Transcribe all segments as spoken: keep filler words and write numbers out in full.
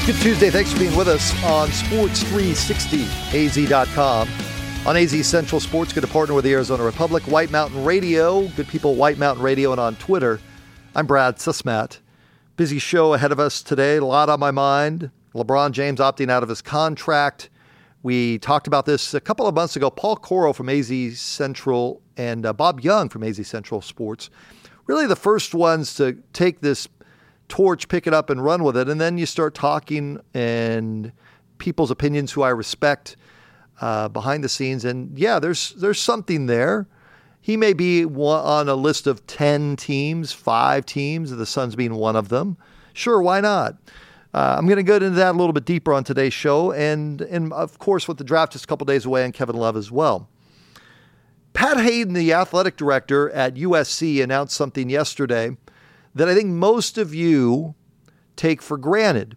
Good Tuesday. Thanks for being with us on Sports three sixty A Z dot com. On A Z Central Sports, good to partner with the Arizona Republic, White Mountain Radio, good people, White Mountain Radio, and on Twitter. I'm Brad Susmat. Busy show ahead of us today. A lot on my mind. LeBron James opting out of his contract. We talked about this a couple of months ago. Paul Coro from A Z Central and uh, Bob Young from A Z Central Sports, really the first ones to take this torch, pick it up and run with it. And then you start talking and people's opinions who I respect uh, behind the scenes. And yeah, there's there's something there. He may be one, on a list of ten teams, five teams, the Suns being one of them. Sure, why not? Uh, I'm going to go into that a little bit deeper on today's show. And, and of course, with the draft just a couple days away, and Kevin Love as well. Pat Haden, the athletic director at U S C, announced something yesterday that I think most of you take for granted.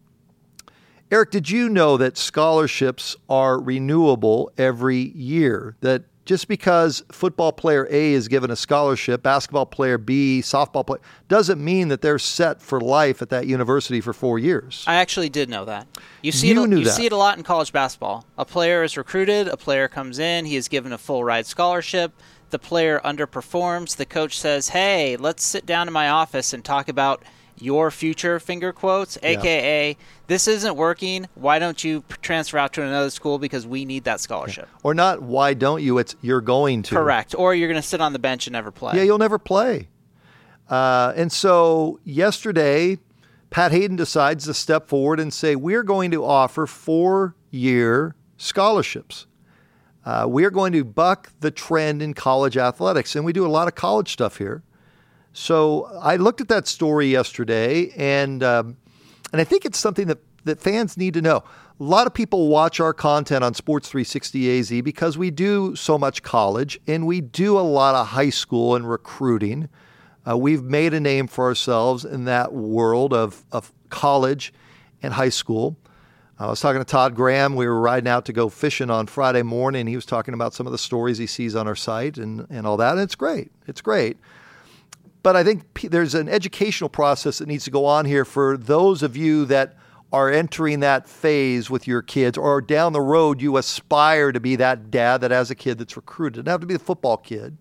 Eric, did you know that scholarships are renewable every year? That just because football player A is given a scholarship, basketball player B, softball player, doesn't mean that they're set for life at that university for four years. I actually did know that. You see, you it, knew you that. see it a lot in college basketball. A player is recruited, a player comes in, he is given a full ride scholarship. The player underperforms. The coach says, hey, let's sit down in my office and talk about your future, finger quotes, a k a yeah. This isn't working. Why don't you transfer out to another school because we need that scholarship? Yeah. Or not, why don't you? It's you're going to. Correct. Or you're going to sit on the bench and never play. Yeah, you'll never play. Uh, and so yesterday, Pat Haden decides to step forward and say, we're going to offer four-year scholarships. Uh, we are going to buck the trend in college athletics, and we do a lot of college stuff here. So I looked at that story yesterday, and um, and I think it's something that, that fans need to know. A lot of people watch our content on Sports three sixty A Z because we do so much college, and we do a lot of high school and recruiting. Uh, we've made a name for ourselves in that world of, of college and high school. I was talking to Todd Graham. We were riding out to go fishing on Friday morning. He was talking about some of the stories he sees on our site and, and all that. And it's great. It's great. But I think p- there's an educational process that needs to go on here for those of you that are entering that phase with your kids, or down the road you aspire to be that dad that has a kid that's recruited. It doesn't have to be the football kid.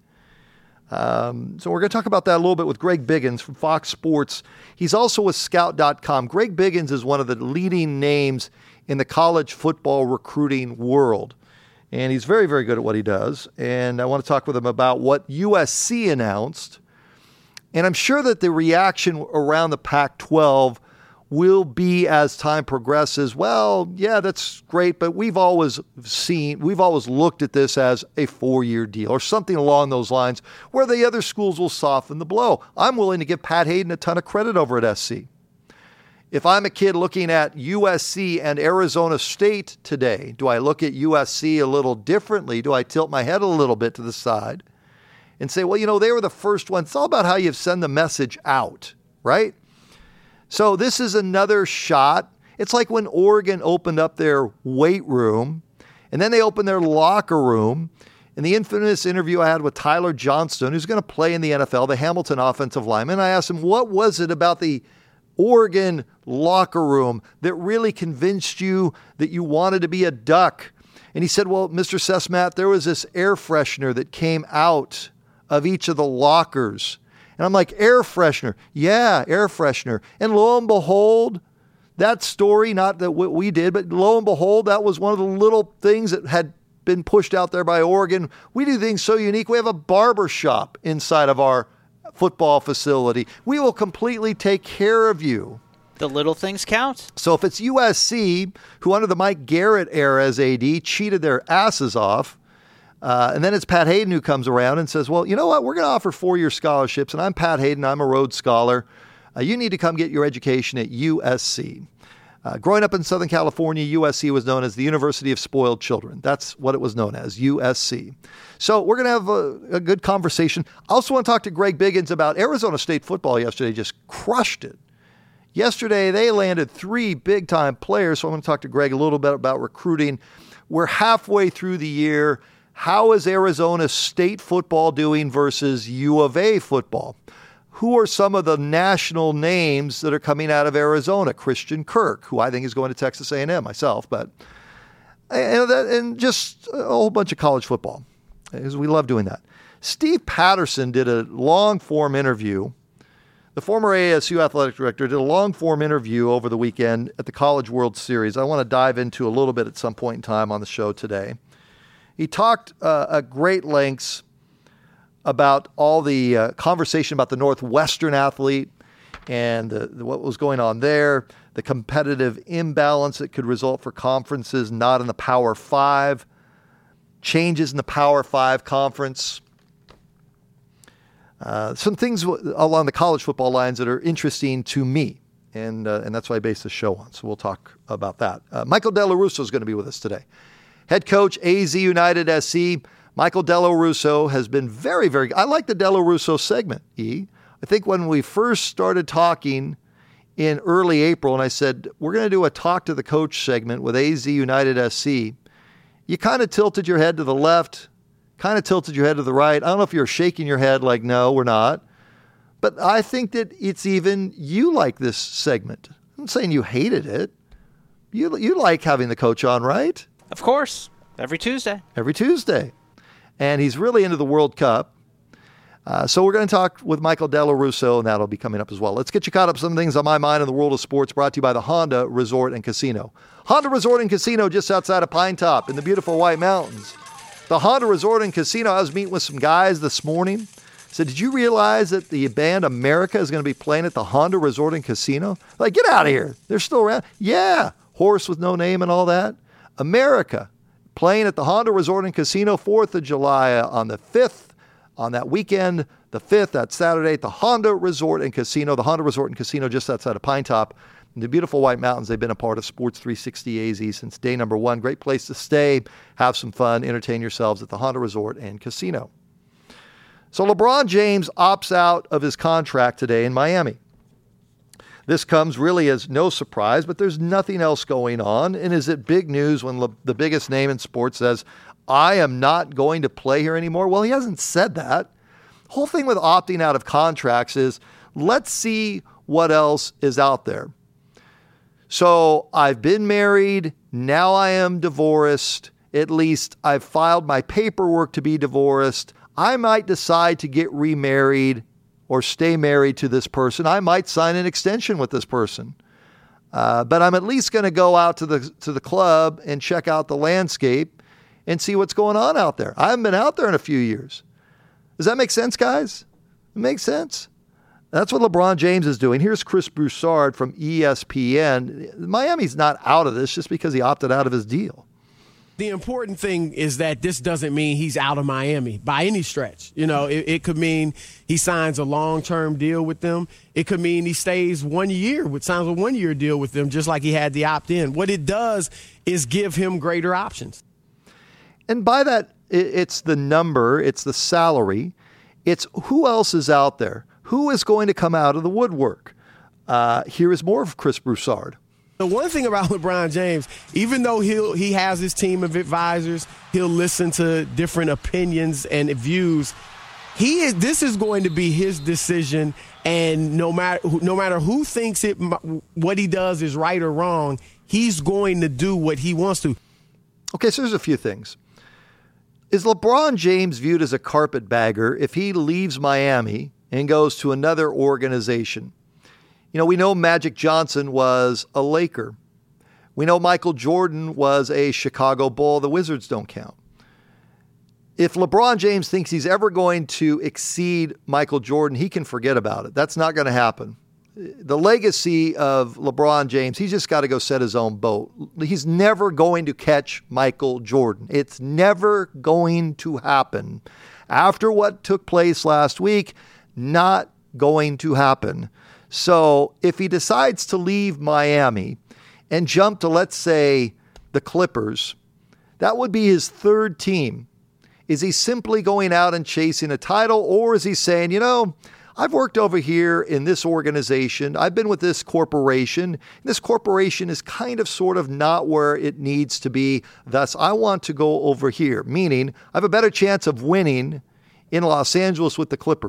Um, so we're going to talk about that a little bit with Greg Biggins from Fox Sports. He's also with Scout dot com. Greg Biggins is one of the leading names in the college football recruiting world. And he's very, very good at what he does. And I want to talk with him about what U S C announced. And I'm sure that the reaction around the Pac twelve will be, as time progresses, well, yeah, that's great, but we've always seen, we've always looked at this as a four-year deal or something along those lines where the other schools will soften the blow. I'm willing to give Pat Haden a ton of credit over at S C. If I'm a kid looking at U S C and Arizona State today, do I look at U S C a little differently? Do I tilt my head a little bit to the side and say, well, you know, they were the first ones? It's all about how you send the message out, right? So this is another shot. It's like when Oregon opened up their weight room, and then they opened their locker room. In the infamous interview I had with Tyler Johnston, who's going to play in the N F L, the Hamilton offensive lineman, I asked him, what was it about the Oregon locker room that really convinced you that you wanted to be a Duck? And he said, well, Mister Susmat, there was this air freshener that came out of each of the lockers. And I'm like, air freshener? Yeah, air freshener. And lo and behold, that story, not that what we did, but lo and behold, that was one of the little things that had been pushed out there by Oregon. We do things so unique. We have a barber shop inside of our football facility. We will completely take care of you. The little things count. So if it's U S C, who under the Mike Garrett era as A D cheated their asses off, Uh, and then it's Pat Haden who comes around and says, well, you know what? We're going to offer four-year scholarships, and I'm Pat Haden. I'm a Rhodes Scholar. Uh, you need to come get your education at U S C. Uh, growing up in Southern California, U S C was known as the University of Spoiled Children. That's what it was known as, U S C. So we're going to have a, a good conversation. I also want to talk to Greg Biggins about Arizona State football yesterday. Just crushed it. Yesterday, they landed three big-time players, so I'm going to talk to Greg a little bit about recruiting. We're halfway through the year. How is Arizona State football doing versus U of A football? who are some of the national names that are coming out of Arizona? Christian Kirk, who I think is going to Texas A and M myself, but and, that, and just a whole bunch of college football, because we love doing that. Steve Patterson did a long-form interview. The former A S U athletic director did a long-form interview over the weekend at the College World Series. I want to dive into a little bit at some point in time on the show today. He talked uh, at great lengths about all the uh, conversation about the Northwestern athlete and the, the, what was going on there, the competitive imbalance that could result for conferences not in the Power Five, changes in the Power Five conference. Uh, some things w- along the college football lines that are interesting to me, and uh, and that's what I base the show on. So we'll talk about that. Uh, Michael Della Russo is going to be with us today. Head coach, A Z United S C. Michael Della Russo has been very, very. I like the Della Russo segment, E. I think when we first started talking in early April, and I said, we're going to do a talk to the coach segment with A Z United S C, you kind of tilted your head to the left, kind of tilted your head to the right. I don't know if you're shaking your head like, no, we're not. But I think that it's even you like this segment. I'm not saying you hated it. You, you like having the coach on, right? Of course. Every Tuesday. Every Tuesday. And he's really into the World Cup. Uh, so we're going to talk with Michael Della Russo, and that'll be coming up as well. Let's get you caught up some things on my mind in the world of sports, brought to you by the Honda Resort and Casino. Honda Resort and Casino just outside of Pine Top in the beautiful White Mountains. The Honda Resort and Casino, I was meeting with some guys this morning. I said, did you realize that the band America is going to be playing at the Honda Resort and Casino? Like, get out of here. They're still around. Yeah, horse with no name and all that. America playing at the Honda Resort and Casino, fourth of July on the fifth, on that weekend, the fifth, that Saturday, at the Honda Resort and Casino. The Honda Resort and Casino just outside of Pine Top. In the beautiful White Mountains, they've been a part of Sports three sixty A Z since day number one. Great place to stay, have some fun, entertain yourselves at the Honda Resort and Casino. So LeBron James opts out of his contract today in Miami. This comes really as no surprise, but there's nothing else going on. And is it big news when Le- the biggest name in sports says, I am not going to play here anymore? Well, he hasn't said that. The whole thing with opting out of contracts is, let's see what else is out there. So I've been married. Now I am divorced. At least I've filed my paperwork to be divorced. I might decide to get remarried or stay married to this person. I might sign an extension with this person. Uh, but I'm at least going to go out to the to the club and check out the landscape and see what's going on out there. I haven't been out there in a few years. Does that make sense, guys? It makes sense. That's what LeBron James is doing. Here's Chris Broussard from E S P N. Miami's not out of this just because he opted out of his deal. The important thing is that this doesn't mean he's out of Miami by any stretch. You know, it, it could mean he signs a long-term deal with them. It could mean he stays one year, with signs a one-year deal with them, just like he had the opt-in. What it does is give him greater options. And by that, it's the number, it's the salary, it's who else is out there. Who is going to come out of the woodwork? Uh, here is more of Chris Broussard. The one thing about LeBron James, even though he'll, he has his team of advisors, he'll listen to different opinions and views. He is. This is going to be his decision, and no matter no matter who thinks it, what he does is right or wrong, he's going to do what he wants to. Okay, so there's a few things. Is LeBron James viewed as a carpetbagger if he leaves Miami and goes to another organization? You know, we know Magic Johnson was a Laker. We know Michael Jordan was a Chicago Bull. The Wizards don't count. If LeBron James thinks he's ever going to exceed Michael Jordan, he can forget about it. That's not going to happen. The legacy of LeBron James, he's just got to go set his own boat. He's never going to catch Michael Jordan. It's never going to happen. After what took place last week, not going to happen. So if he decides to leave Miami and jump to, let's say, the Clippers, that would be his third team. Is he simply going out and chasing a title, or is he saying, you know, I've worked over here in this organization. I've been with this corporation. This corporation is kind of sort of not where it needs to be. Thus, I want to go over here, meaning I have a better chance of winning in Los Angeles with the Clippers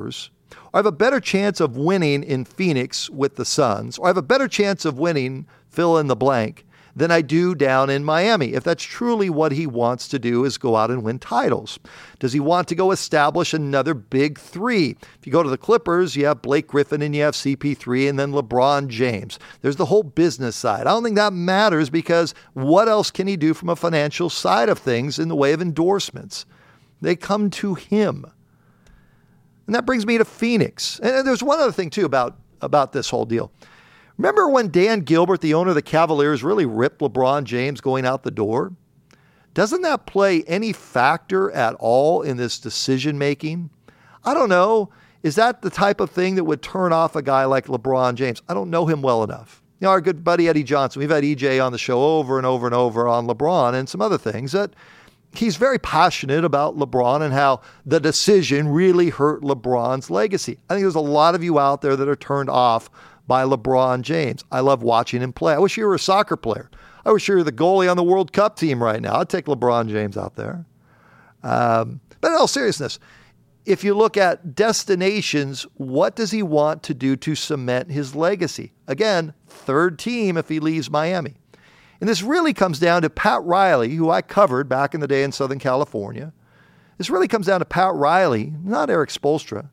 or I have a better chance of winning in Phoenix with the Suns, or I have a better chance of winning, fill in the blank, than I do down in Miami, if that's truly what he wants to do, is go out and win titles. Does he want to go establish another big three? If you go to the Clippers, you have Blake Griffin and you have C P three and then LeBron James. There's the whole business side. I don't think that matters, because what else can he do from a financial side of things in the way of endorsements? They come to him. And that brings me to Phoenix. And there's one other thing, too, about, about this whole deal. Remember when Dan Gilbert, the owner of the Cavaliers, really ripped LeBron James going out the door? Doesn't that play any factor at all in this decision-making? I don't know. Is that the type of thing that would turn off a guy like LeBron James? I don't know him well enough. You know, our good buddy Eddie Johnson, we've had E J on the show over and over and over on LeBron and some other things, that he's very passionate about LeBron and how the decision really hurt LeBron's legacy. I think there's a lot of you out there that are turned off by LeBron James. I love watching him play. I wish you were a soccer player. I wish you were the goalie on the World Cup team right now. I'd take LeBron James out there. Um, but in all seriousness, if you look at destinations, what does he want to do to cement his legacy? Again, third team if he leaves Miami. And this really comes down to Pat Riley, who I covered back in the day in Southern California. This really comes down to Pat Riley, not Eric Spoelstra,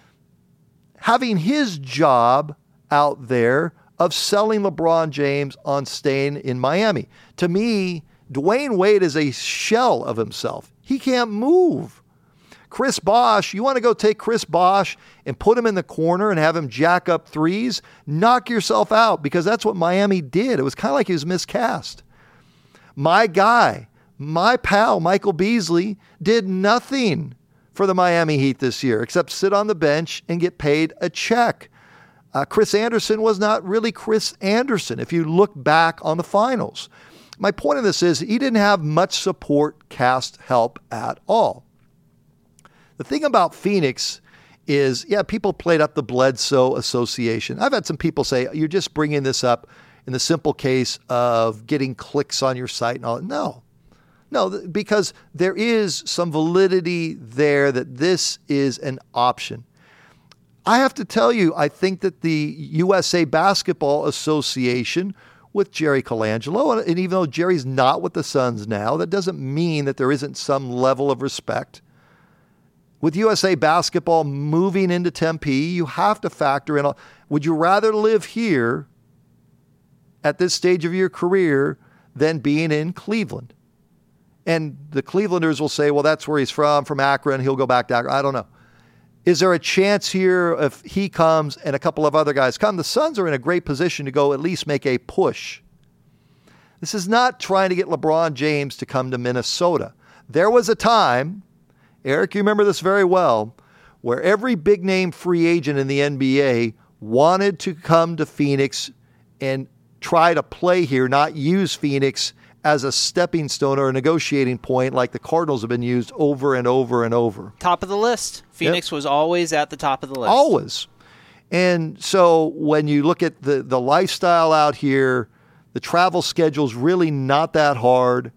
having his job out there of selling LeBron James on staying in Miami. To me, Dwayne Wade is a shell of himself. He can't move. Chris Bosh, you want to go take Chris Bosh and put him in the corner and have him jack up threes? Knock yourself out, because that's what Miami did. It was kind of like he was miscast. My guy, my pal, Michael Beasley, did nothing for the Miami Heat this year except sit on the bench and get paid a check. Uh, Chris Anderson was not really Chris Anderson if you look back on the finals. My point of this is he didn't have much support cast help at all. The thing about Phoenix is, yeah, people played up the Bledsoe Association. I've had some people say, you're just bringing this up in the simple case of getting clicks on your site and all. No, no, because there is some validity there that this is an option. I have to tell you, I think that the U S A Basketball Association with Jerry Colangelo, and even though Jerry's not with the Suns now, that doesn't mean that there isn't some level of respect. With U S A Basketball moving into Tempe, you have to factor in, would you rather live here at this stage of your career than being in Cleveland? And the Clevelanders will say, well, that's where he's from, from Akron, he'll go back to Akron. I don't know. Is there a chance here if he comes and a couple of other guys come? The Suns are in a great position to go at least make a push. This is not trying to get LeBron James to come to Minnesota. There was a time, Eric, you remember this very well, where every big-name free agent in the N B A wanted to come to Phoenix and try to play here, not use Phoenix as a stepping stone or a negotiating point like the Cardinals have been used over and over and over. Top of the list. Phoenix yep. was always at the top of the list. Always. And so when you look at the, the lifestyle out here, the travel schedule's really not that hard.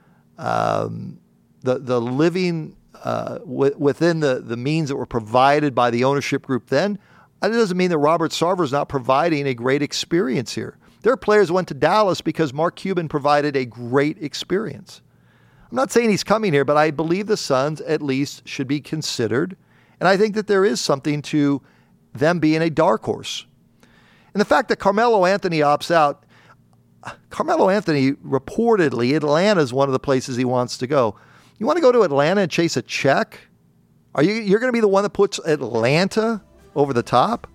Um, the, the living uh, w- within the, the means that were provided by the ownership group then, that doesn't mean that Robert Sarver's not providing a great experience here. There are players who went to Dallas because Mark Cuban provided a great experience. I'm not saying he's coming here, but I believe the Suns at least should be considered. And I think that there is something to them being a dark horse. And the fact that Carmelo Anthony opts out, Carmelo Anthony reportedly, Atlanta is one of the places he wants to go. You want to go to Atlanta and chase a check? Are you, you're going to be the one that puts Atlanta over the top?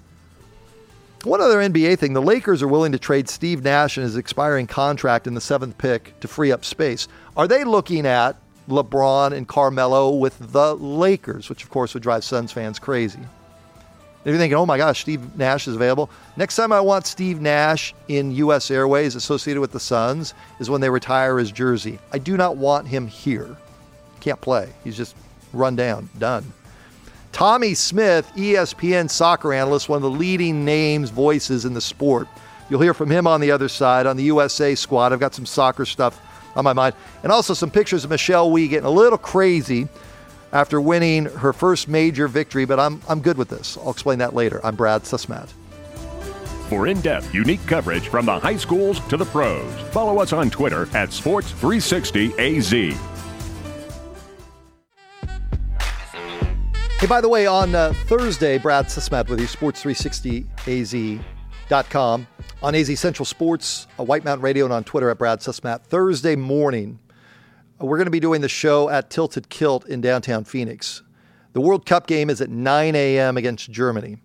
One other N B A thing, the Lakers are willing to trade Steve Nash and his expiring contract in the seventh pick to free up space. Are they looking at LeBron and Carmelo with the Lakers, which of course would drive Suns fans crazy? If you're thinking, oh my gosh, Steve Nash is available. Next time I want Steve Nash in U S Airways associated with the Suns is when they retire his jersey. I do not want him here. Can't play. He's just run down, done. Tommy Smith, E S P N soccer analyst, one of the leading names, voices in the sport. You'll hear from him on the other side, on the U S A squad. I've got some soccer stuff on my mind. And also some pictures of Michelle Wie getting a little crazy after winning her first major victory, but I'm, I'm good with this. I'll explain that later. I'm Brad Susmat. For in-depth, unique coverage from the high schools to the pros, follow us on Twitter at Sports three sixty A Z. Hey, by the way, on uh, Thursday, Brad Susmat with you, Sports three sixty A Z dot com, on A Z Central Sports, uh, White Mountain Radio, and on Twitter at Brad Susmat. Thursday morning, uh, we're going to be doing the show at Tilted Kilt in downtown Phoenix. The World Cup game is at nine a.m. against Germany.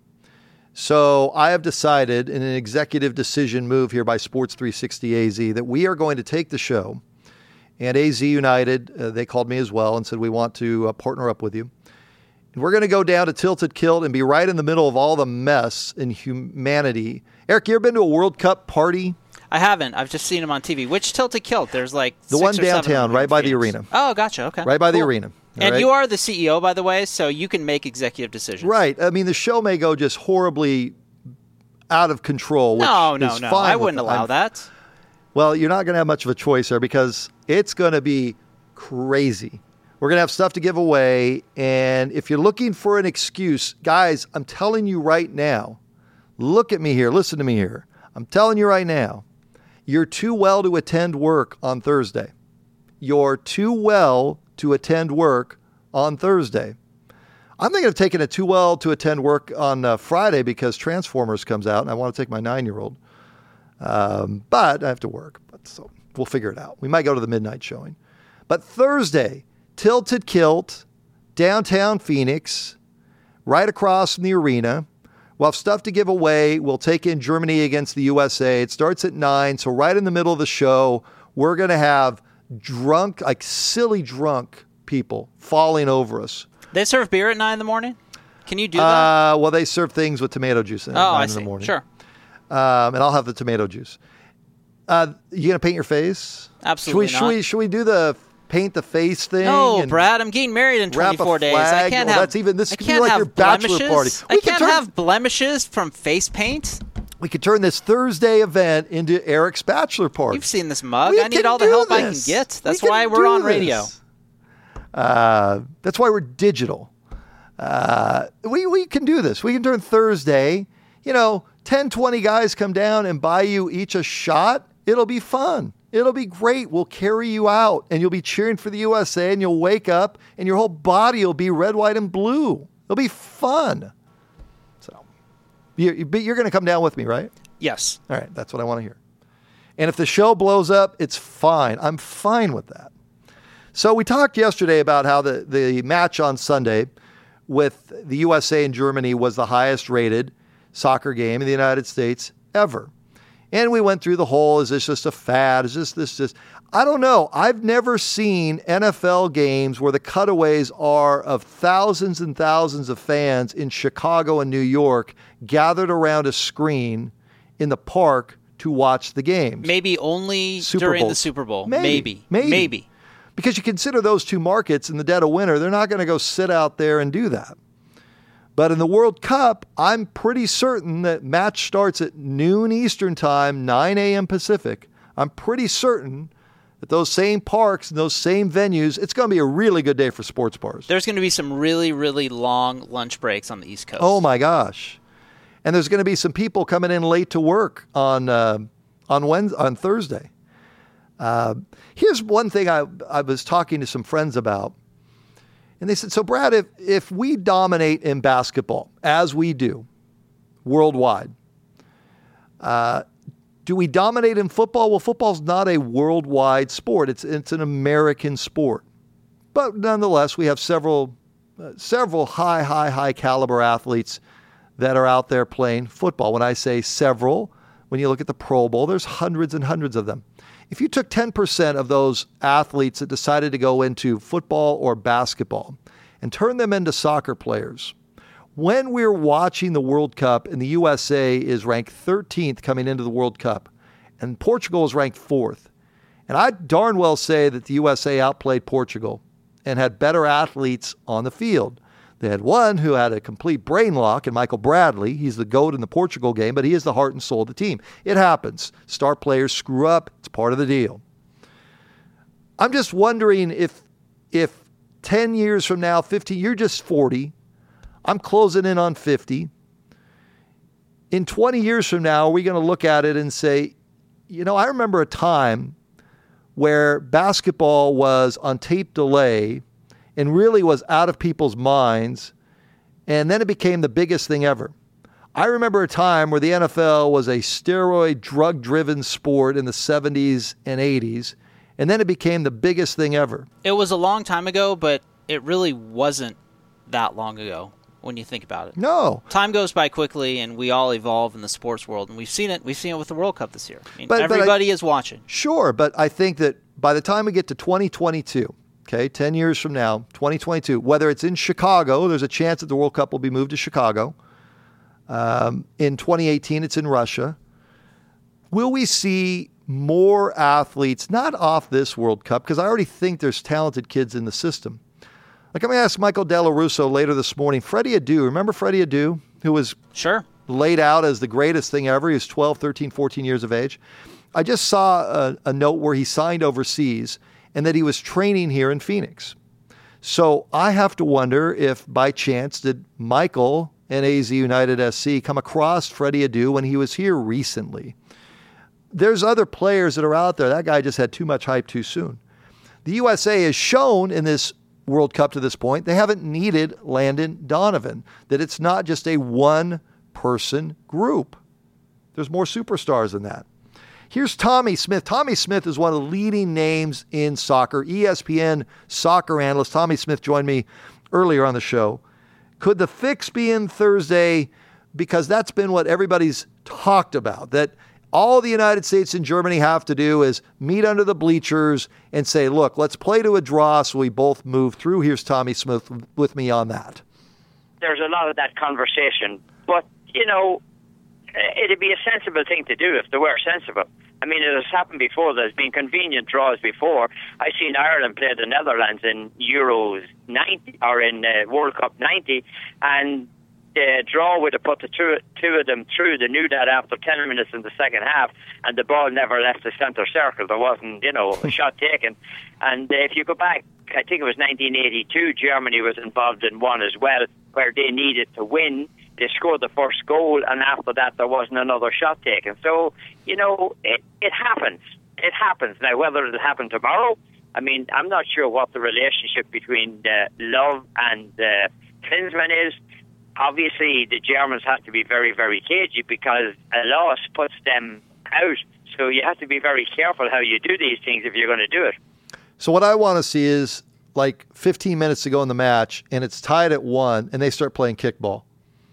So I have decided, in an executive decision move here by Sports three sixty A Z, that we are going to take the show, and A Z United, uh, they called me as well and said, we want to uh, partner up with you. And we're going to go down to Tilted Kilt and be right in the middle of all the mess in humanity. Eric, you ever been to a World Cup party? I haven't. I've just seen them on T V. Which Tilted Kilt? There's like the six one or seven downtown, right by the arena. Oh, gotcha. Okay. Right by cool. the arena. And right? you are the C E O, by the way, so you can make executive decisions. Right. I mean, the show may go just horribly out of control. Which no, no, is no. Fine I wouldn't with allow I'm, that. Well, you're not going to have much of a choice there because it's going to be crazy. We're going to have stuff to give away. And if you're looking for an excuse, guys, I'm telling you right now, look at me here. Listen to me here. I'm telling you right now, you're too well to attend work on Thursday. You're too well to attend work on Thursday. I'm thinking of taking it too well to attend work on uh, Friday because Transformers comes out and I want to take my nine-year-old. Um, but I have to work. But so we'll figure it out. We might go to the midnight showing. But Thursday, Tilted Kilt, downtown Phoenix, right across from the arena. We'll have stuff to give away. We'll take in Germany against the U S A. It starts at nine, so right in the middle of the show, we're going to have drunk, like silly drunk people falling over us. They serve beer at nine in the morning? Can you do that? Uh, well, they serve things with tomato juice in, oh, at nine I in see. the morning. Sure. Um, and I'll have the tomato juice. Uh, you going to paint your face? Absolutely should we, not. Should we, should we do the paint the face thing? No, and Brad, I'm getting married in twenty-four days. I can't well, have. That's even, this I could be can't like have your bachelor blemishes. party. We I could can't turn, have blemishes from face paint. We could turn this Thursday event into Eric's bachelor party. You've seen this mug. We I need can all the do help this. I can get. That's we why we're on radio. Uh, that's why we're digital. Uh, we, we can do this. We can turn Thursday, you know, ten, twenty guys come down and buy you each a shot. It'll be fun. It'll be great. We'll carry you out and you'll be cheering for the U S A and you'll wake up and your whole body will be red, white, and blue. It'll be fun. So, you, but you're going to come down with me, right? Yes. All right. That's what I want to hear. And if the show blows up, it's fine. I'm fine with that. So we talked yesterday about how the, the match on Sunday with the U S A and Germany was the highest rated soccer game in the United States ever. And we went through the whole, is this just a fad? Is this, this, this? I don't know. I've never seen N F L games where the cutaways are of thousands and thousands of fans in Chicago and New York gathered around a screen in the park to watch the games. Maybe only Super during Bowls. the Super Bowl. Maybe. Maybe. Maybe. Maybe. Because you consider those two markets in the dead of winter, they're not going to go sit out there and do that. But in the World Cup, I'm pretty certain that match starts at noon Eastern time, nine a.m. Pacific. I'm pretty certain that those same parks and those same venues, it's going to be a really good day for sports bars. There's going to be some really, really long lunch breaks on the East Coast. Oh, my gosh. And there's going to be some people coming in late to work on uh, on Wednesday, on Thursday. Uh, here's one thing I, I was talking to some friends about. And they said, so Brad, if, if we dominate in basketball, as we do worldwide, uh, do we dominate in football? Well, football's not a worldwide sport. It's it's an American sport. But nonetheless, we have several uh, several high, high, high caliber athletes that are out there playing football. When I say several, when you look at the Pro Bowl, there's hundreds and hundreds of them. If you took ten percent of those athletes that decided to go into football or basketball and turn them into soccer players, when we're watching the World Cup and the U S A is ranked thirteenth coming into the World Cup and Portugal is ranked fourth, and I'd darn well say that the U S A outplayed Portugal and had better athletes on the field. They had one who had a complete brain lock in Michael Bradley. He's the GOAT in the Portugal game, but he is the heart and soul of the team. It happens. Star players screw up. It's part of the deal. I'm just wondering if if ten years from now, fifteen, you're just forty. I'm closing in on fifty. In twenty years from now, are we going to look at it and say, you know, I remember a time where basketball was on tape delay and really was out of people's minds, and then it became the biggest thing ever. I remember a time where the N F L was a steroid, drug-driven sport in the seventies and eighties, and then it became the biggest thing ever. It was a long time ago, but it really wasn't that long ago when you think about it. No. Time goes by quickly, and we all evolve in the sports world, and we've seen it. We've seen it with the World Cup this year. I mean, but, everybody but I, is watching. Sure, but I think that by the time we get to twenty twenty-two, okay, ten years from now, twenty twenty-two, whether it's in Chicago, there's a chance that the World Cup will be moved to Chicago. Um, in twenty eighteen, it's in Russia. Will we see more athletes, not off this World Cup, because I already think there's talented kids in the system. Like, I'm going to ask Michael De La Russo later this morning. Freddie Adu, remember Freddie Adu, who was sure laid out as the greatest thing ever? He was twelve, thirteen, fourteen years of age. I just saw a, a note where he signed overseas and that he was training here in Phoenix. So I have to wonder if, by chance, did Michael and A Z United S C come across Freddie Adu when he was here recently? There's other players that are out there. That guy just had too much hype too soon. The U S A has shown in this World Cup to this point, they haven't needed Landon Donovan, that it's not just a one-person group. There's more superstars than that. Here's Tommy Smith. Tommy Smith is one of the leading names in soccer. E S P N soccer analyst Tommy Smith joined me earlier on the show. Could the fix be in Thursday? Because that's been what everybody's talked about, that all the United States and Germany have to do is meet under the bleachers and say, look, let's play to a draw so we both move through. Here's Tommy Smith with me on that. There's a lot of that conversation, but, you know, it'd be a sensible thing to do if they were sensible. I mean, it has happened before. There's been convenient draws before. I've seen Ireland play the Netherlands in Euros ninety or in uh, World Cup ninety, and the draw would have put the two, two of them through. They knew that after ten minutes in the second half, and the ball never left the centre circle. There wasn't, you know, a shot taken. And uh, if you go back, I think it was nineteen eighty-two, Germany was involved in one as well, where they needed to win. They scored the first goal, and after that, there wasn't another shot taken. So, you know, it, it happens. It happens. Now, whether it'll happen tomorrow, I mean, I'm not sure what the relationship between uh, Love and uh, Klinsmann is. Obviously, the Germans have to be very, very cagey because a loss puts them out. So you have to be very careful how you do these things if you're going to do it. So what I want to see is like fifteen minutes to go in the match, and it's tied at one, and they start playing kickball.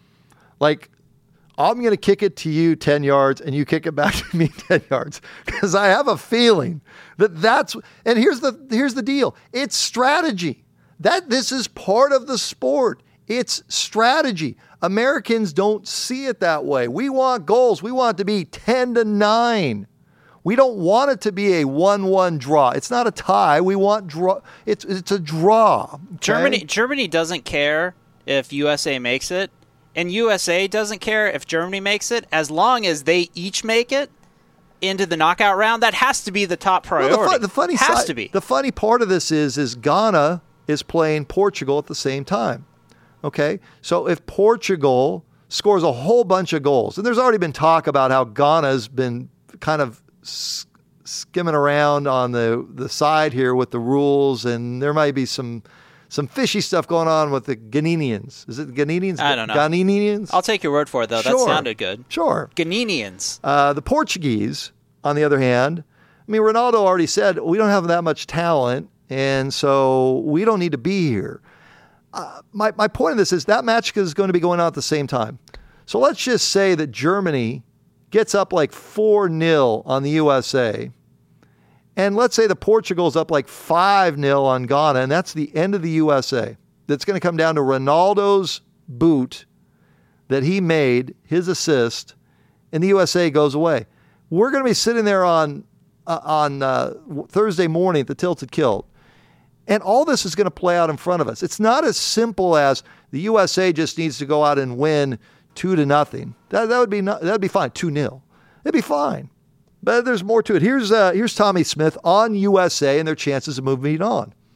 Like, I'm going to kick it to you ten yards, and you kick it back to me ten yards, because I have a feeling that that's. And here's the here's the deal: it's strategy. That this is part of the sport. It's strategy. Americans don't see it that way. We want goals. We want it to be ten to nine. We don't want it to be a one one draw. It's not a tie. We want draw. It's it's a draw. Okay? Germany Germany doesn't care if U S A makes it, and U S A doesn't care if Germany makes it, as long as they each make it into the knockout round. That has to be the top priority. Well, the, fu- the funny has side, to be. The funny part of this is is Ghana is playing Portugal at the same time. Okay, so if Portugal scores a whole bunch of goals, and there's already been talk about how Ghana's been kind of skimming around on the, the side here with the rules, and there might be some some fishy stuff going on with the Ghanaians. Is it the Ghanaians? I don't know. Ghanaians? I'll take your word for it, though. Sure. That sounded good. Sure. Ghanaians. Uh, the Portuguese, on the other hand, I mean, Ronaldo already said, we don't have that much talent, and so we don't need to be here. Uh, my, my point of this is that match is going to be going on at the same time. So let's just say that Germany gets up like four nil on the U S A. And let's say the Portugal's up like five nil on Ghana, and that's the end of the U S A. That's going to come down to Ronaldo's boot that he made, his assist, and the U S A goes away. We're going to be sitting there on uh, on uh, Thursday morning at the Tilted Kilt, and all this is going to play out in front of us. It's not as simple as the U S A just needs to go out and win two to nothing. That that would be not, that'd be fine. Two nil, it'd be fine. But there's more to it. Here's uh, here's Tommy Smith on U S A and their chances of moving on.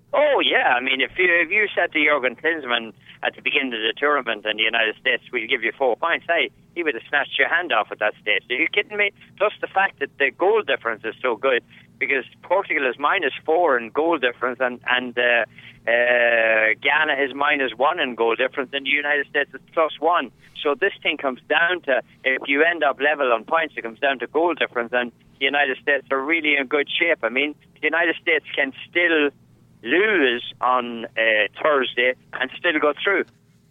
Oh, yeah. I mean, if you if you said to Jurgen Klinsmann at the beginning of the tournament in the United States, we'll give you four points, hey, he would have snatched your hand off at that stage. Are you kidding me? Plus the fact that the goal difference is so good, because Portugal is minus four in goal difference, and, and uh, uh, Ghana is minus one in goal difference, and the United States is plus one. So this thing comes down to, if you end up level on points, it comes down to goal difference, and the United States are really in good shape. I mean, the United States can still lose on uh, Thursday and still go through.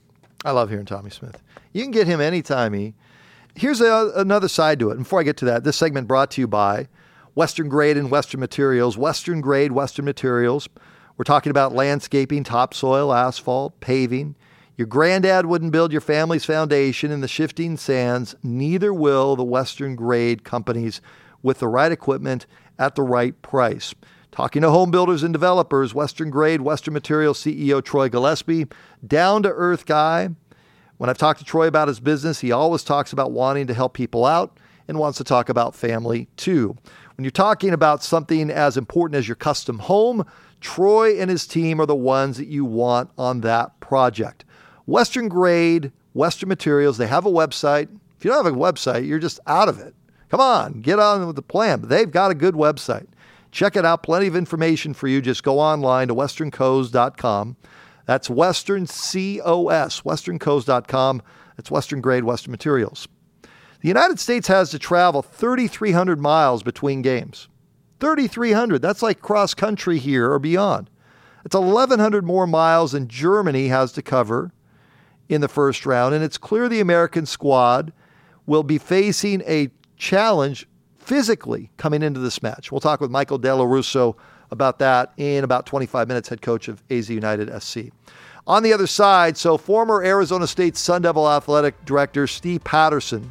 I love hearing Tommy Smith. You can get him anytime. He. Here's a, another side to it. And before I get to that, this segment brought to you by Western Grade and Western Materials. Western Grade, Western Materials. We're talking about landscaping, topsoil, asphalt, paving. Your granddad wouldn't build your family's foundation in the shifting sands. Neither will the Western Grade companies with the right equipment at the right price. Talking to home builders and developers, Western Grade, Western Materials C E O Troy Gillespie, down-to-earth guy. When I've talked to Troy about his business, he always talks about wanting to help people out and wants to talk about family too. When you're talking about something as important as your custom home, Troy and his team are the ones that you want on that project. Western Grade, Western Materials, they have a website. If you don't have a website, you're just out of it. Come on, get on with the plan. But they've got a good website. Check it out. Plenty of information for you. Just go online to western cos dot com. That's Western C O S, western cos dot com. That's Western Grade, Western Materials. The United States has to travel thirty-three hundred miles between games. thirty-three hundred. That's like cross country here or beyond. It's eleven hundred more miles than Germany has to cover in the first round. And it's clear the American squad will be facing a challenge physically coming into this match. We'll talk with Michael De La Russo about that in about twenty-five minutes, head coach of A Z United S C. On the other side, so former Arizona State Sun Devil athletic director Steve Patterson,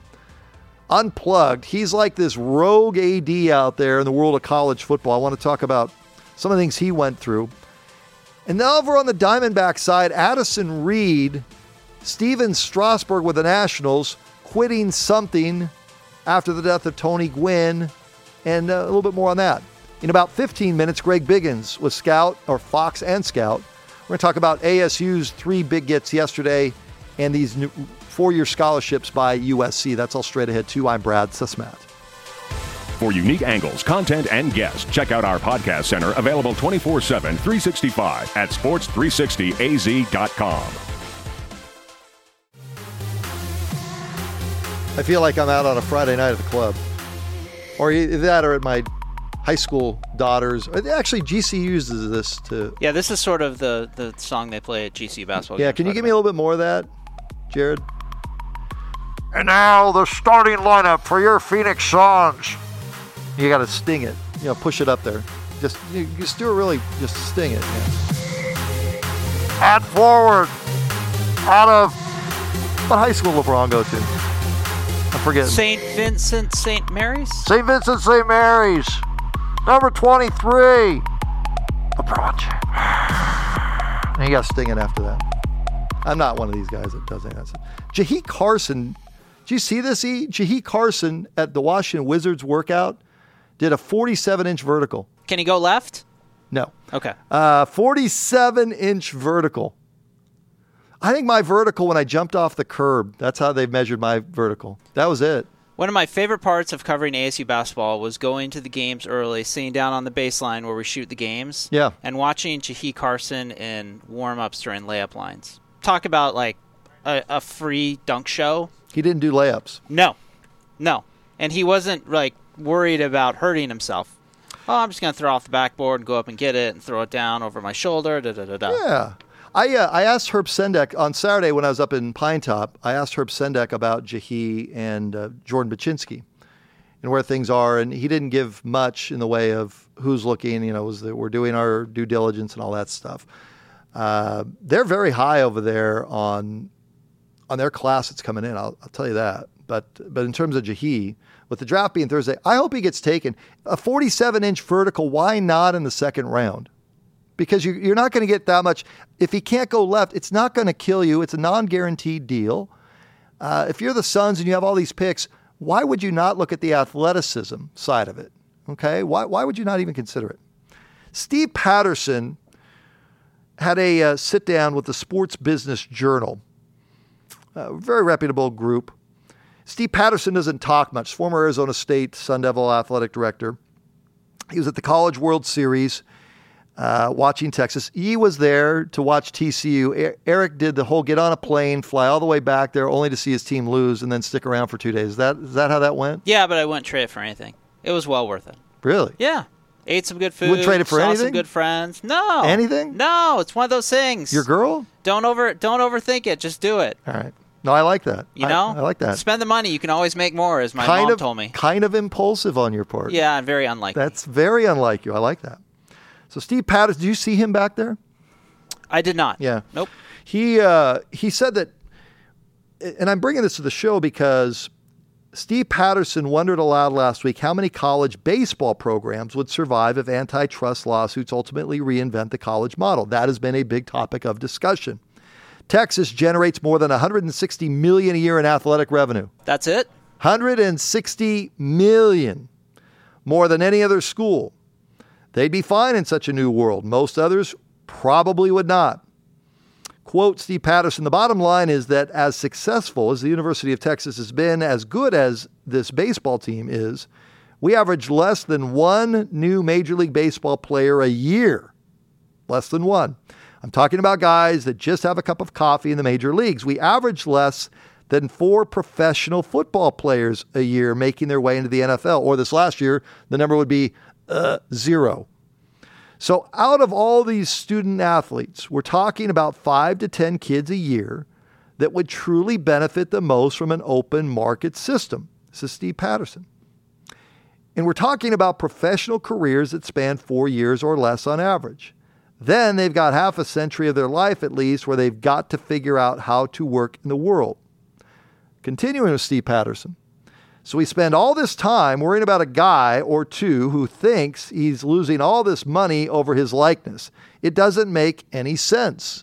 unplugged. He's like this rogue A D out there in the world of college football. I want to talk about some of the things he went through. And now over on the Diamondback side, Addison Reed, Steven Strasburg with the Nationals, quitting something after the death of Tony Gwynn, and a little bit more on that. In about fifteen minutes, Greg Biggins with Scout, or Fox and Scout. We're going to talk about A S U's three big gets yesterday and these new four-year scholarships by U S C. That's all straight ahead, too. I'm Brad Sismat. For unique angles, content, and guests, check out our podcast center, available twenty-four seven, three sixty-five at sports three sixty a z dot com. I feel like I'm out on a Friday night at the club. Or either that or at my high school daughters. Actually, G C U uses this to... Yeah, this is sort of the, the song they play at G C U basketball Yeah, games. can you give me a little bit more of that, Jared? And now the starting lineup for your Phoenix Suns. You got to sting it. You know, push it up there. Just, you just do it really, just sting it. Yeah. At forward. Out of... What high school LeBron go to? I forget. Saint Vincent Saint Mary's? Saint Vincent Saint Mary's. Number twenty-three. LeBron James. And he got stinging after that. I'm not one of these guys that does any of that stuff. Jahi Carson. Did you see this, E? Jahi Carson at the Washington Wizards workout did a forty-seven inch vertical. Can he go left? No. Okay. Uh, forty-seven inch vertical. I think my vertical when I jumped off the curb, that's how they measured my vertical. That was it. One of my favorite parts of covering A S U basketball was going to the games early, sitting down on the baseline where we shoot the games, yeah, and watching Jahi Carson in warm-ups during layup lines. Talk about, like, a, a free dunk show. He didn't do layups. No. No. And he wasn't, like, worried about hurting himself. Oh, I'm just going to throw off the backboard and go up and get it and throw it down over my shoulder, da-da-da-da. Yeah. I uh, I asked Herb Sendek on Saturday when I was up in Pine Top, I asked Herb Sendek about Jahi and uh, Jordan Baczynski and where things are, and he didn't give much in the way of who's looking, you know, was that we're doing our due diligence and all that stuff. Uh, they're very high over there on on their class that's coming in, I'll, I'll tell you that. But but in terms of Jahi, with the draft being Thursday, I hope he gets taken. A forty-seven inch vertical, why not in the second round? Because you're not going to get that much. If he can't go left, it's not going to kill you. It's a non-guaranteed deal. Uh, if you're the Suns and you have all these picks, why would you not look at the athleticism side of it? Okay, why why would you not even consider it? Steve Patterson had a uh, sit down with the Sports Business Journal, a very reputable group. Steve Patterson doesn't talk much. Former Arizona State Sun Devil athletic director. He was at the College World Series uh, watching Texas. He was there to watch T C U. E- Eric did the whole get on a plane, fly all the way back there only to see his team lose and then stick around for two days. Is that, is that how that went? Yeah, but I wouldn't trade it for anything. It was well worth it. Really? Yeah. Ate some good food. You wouldn't trade it for saw anything? some good friends. No. Anything? No, it's one of those things. Your girl? Don't over don't overthink it. Just do it. All right. No, I like that. You know? I, I like that. Spend the money. You can always make more, as my kind mom of, told me. Kind of impulsive on your part. Yeah, and very unlike That's me. very unlike you. I like that. So Steve Patterson, did you see him back there? I did not. Yeah. Nope. He uh, he said that, and I'm bringing this to the show because Steve Patterson wondered aloud last week how many college baseball programs would survive if antitrust lawsuits ultimately reinvent the college model. That has been a big topic of discussion. Texas generates more than one hundred sixty million dollars a year in athletic revenue. That's it? one hundred sixty million dollars, more than any other school. They'd be fine in such a new world. Most others probably would not. Quote Steve Patterson, the bottom line is that as successful as the University of Texas has been, as good as this baseball team is, we average less than one new Major League Baseball player a year. Less than one. I'm talking about guys that just have a cup of coffee in the major leagues. We average less than four professional football players a year making their way into the N F L. Or this last year, the number would be uh, zero. So out of all these student athletes, we're talking about five to ten kids a year that would truly benefit the most from an open market system. This is Steve Patterson. And we're talking about professional careers that span four years or less on average. Then they've got half a century of their life at least where they've got to figure out how to work in the world. Continuing with Steve Patterson. So we spend all this time worrying about a guy or two who thinks he's losing all this money over his likeness. It doesn't make any sense.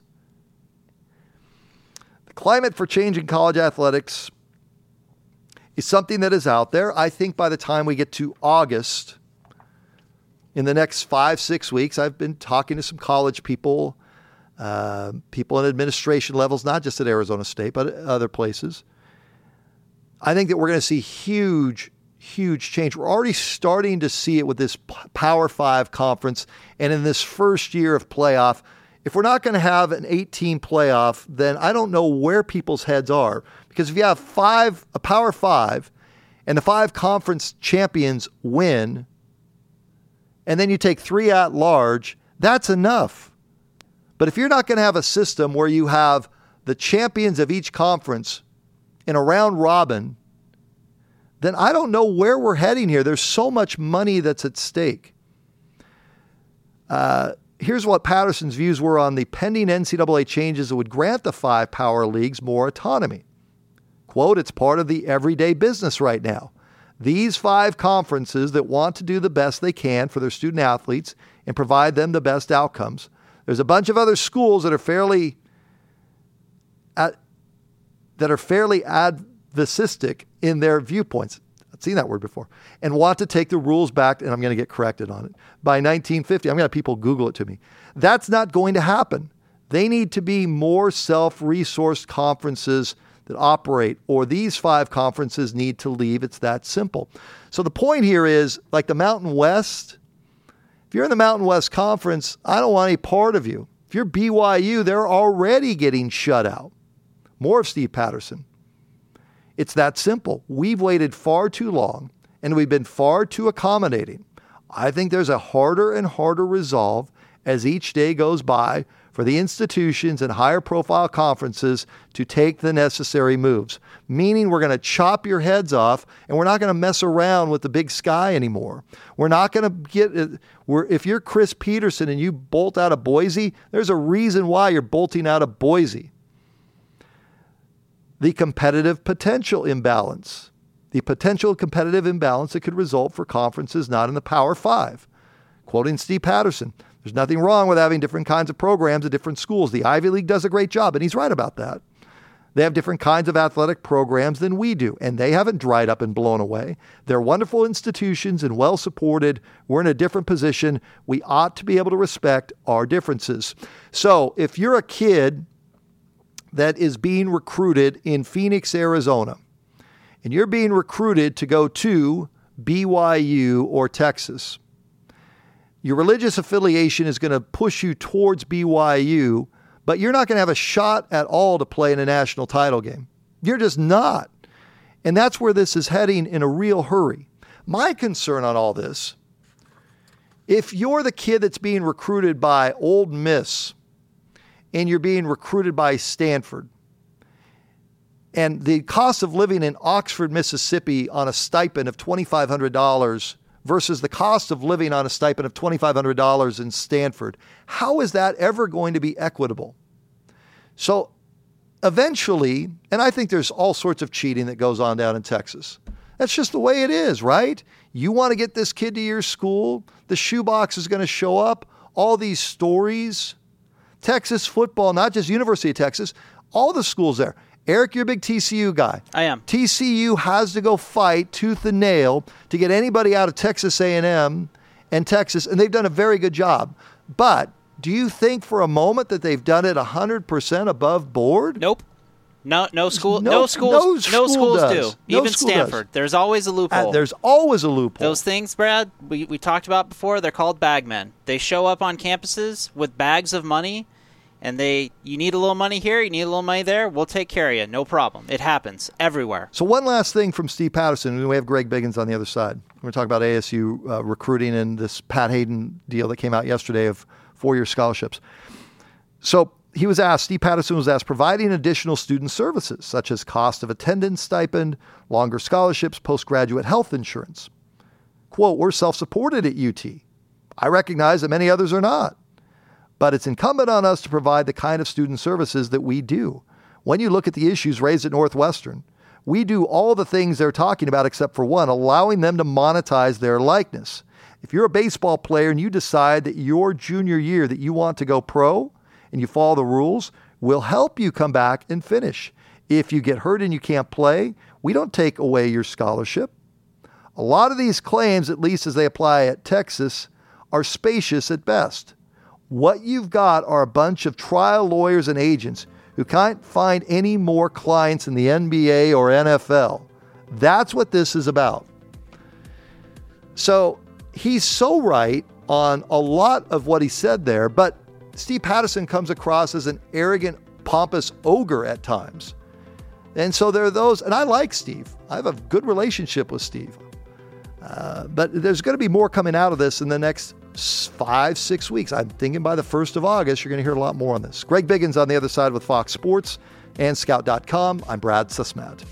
The climate for change in college athletics is something that is out there. I think by the time we get to August, in the next five, six weeks, I've been talking to some college people, uh, people in administration levels, not just at Arizona State, but at other places. I think that we're going to see huge, huge change. We're already starting to see it with this Power Five conference. And in this first year of playoff, if we're not going to have an eight-team playoff, then I don't know where people's heads are. Because if you have five, a Power Five, and the five conference champions win, and then you take three at large, that's enough. But if you're not going to have a system where you have the champions of each conference in a round robin, then I don't know where we're heading here. There's so much money that's at stake. Uh, here's what Patterson's views were on the pending N C double A changes that would grant the five power leagues more autonomy. Quote, it's part of the everyday business right now. These five conferences that want to do the best they can for their student athletes and provide them the best outcomes. There's a bunch of other schools that are fairly at, that are fairly advocistic in their viewpoints. I've seen that word before. And want to take the rules back, and I'm going to get corrected on it, by nineteen fifty. I'm going to have people Google it to me. That's not going to happen. They need to be more self-resourced conferences that operate, or these five conferences need to leave. It's that simple. So the point here is, like the Mountain West, if you're in the Mountain West Conference, I don't want any part of you. If you're B Y U, they're already getting shut out. More of Steve Patterson. It's that simple. We've waited far too long, and we've been far too accommodating. I think there's a harder and harder resolve as each day goes by for the institutions and higher profile conferences to take the necessary moves, meaning we're going to chop your heads off and we're not going to mess around with the big sky anymore. We're not going to get, we're, if you're Chris Peterson and you bolt out of Boise, there's a reason why you're bolting out of Boise. The competitive potential imbalance, the potential competitive imbalance that could result for conferences not in the Power Five. Quoting Steve Patterson, there's nothing wrong with having different kinds of programs at different schools. The Ivy League does a great job, and he's right about that. They have different kinds of athletic programs than we do, and they haven't dried up and blown away. They're wonderful institutions and well supported. We're in a different position. We ought to be able to respect our differences. So if you're a kid that is being recruited in Phoenix, Arizona, and you're being recruited to go to B Y U or Texas, your religious affiliation is going to push you towards B Y U, but you're not going to have a shot at all to play in a national title game. You're just not. And that's where this is heading in a real hurry. My concern on all this, if you're the kid that's being recruited by Ole Miss and you're being recruited by Stanford, and the cost of living in Oxford, Mississippi on a stipend of twenty-five hundred dollars versus the cost of living on a stipend of twenty-five hundred dollars in Stanford, how is that ever going to be equitable? So eventually, and I think there's all sorts of cheating that goes on down in Texas. That's just the way it is, right? You want to get this kid to your school, the shoebox is going to show up, all these stories. Texas football, not just University of Texas, all the schools there. Eric, you're a big T C U guy. I am. T C U has to go fight tooth and nail to get anybody out of Texas A and M and Texas, and they've done a very good job. But do you think for a moment that they've done it one hundred percent above board? Nope. No, no school, No- no, schools, no no school schools does. do. No Even school Stanford. does. There's always a loophole. Uh, there's always a loophole. Those things, Brad, we, we talked about before, they're called bagmen. They show up on campuses with bags of money, and they, you need a little money here, you need a little money there, we'll take care of you. No problem. It happens everywhere. So one last thing from Steve Patterson, and we have Greg Biggins on the other side. We're going to talk about A S U uh, recruiting and this Pat Hayden deal that came out yesterday of four-year scholarships. So he was asked, Steve Patterson was asked, providing additional student services, such as cost of attendance stipend, longer scholarships, postgraduate health insurance. Quote, we're self-supported at U T. I recognize that many others are not. But it's incumbent on us to provide the kind of student services that we do. When you look at the issues raised at Northwestern, we do all the things they're talking about except for one, allowing them to monetize their likeness. If you're a baseball player and you decide that your junior year that you want to go pro and you follow the rules, we'll help you come back and finish. If you get hurt and you can't play, we don't take away your scholarship. A lot of these claims, at least as they apply at Texas, are spacious at best. What you've got are a bunch of trial lawyers and agents who can't find any more clients in the N B A or N F L. That's what this is about. So he's so right on a lot of what he said there, but Steve Patterson comes across as an arrogant, pompous ogre at times. And so there are those, and I like Steve. I have a good relationship with Steve. Uh, but there's going to be more coming out of this in the next five, six weeks. I'm thinking by the first of August, you're going to hear a lot more on this. Greg Biggins on the other side with Fox Sports and Scout dot com. I'm Brad Susmat.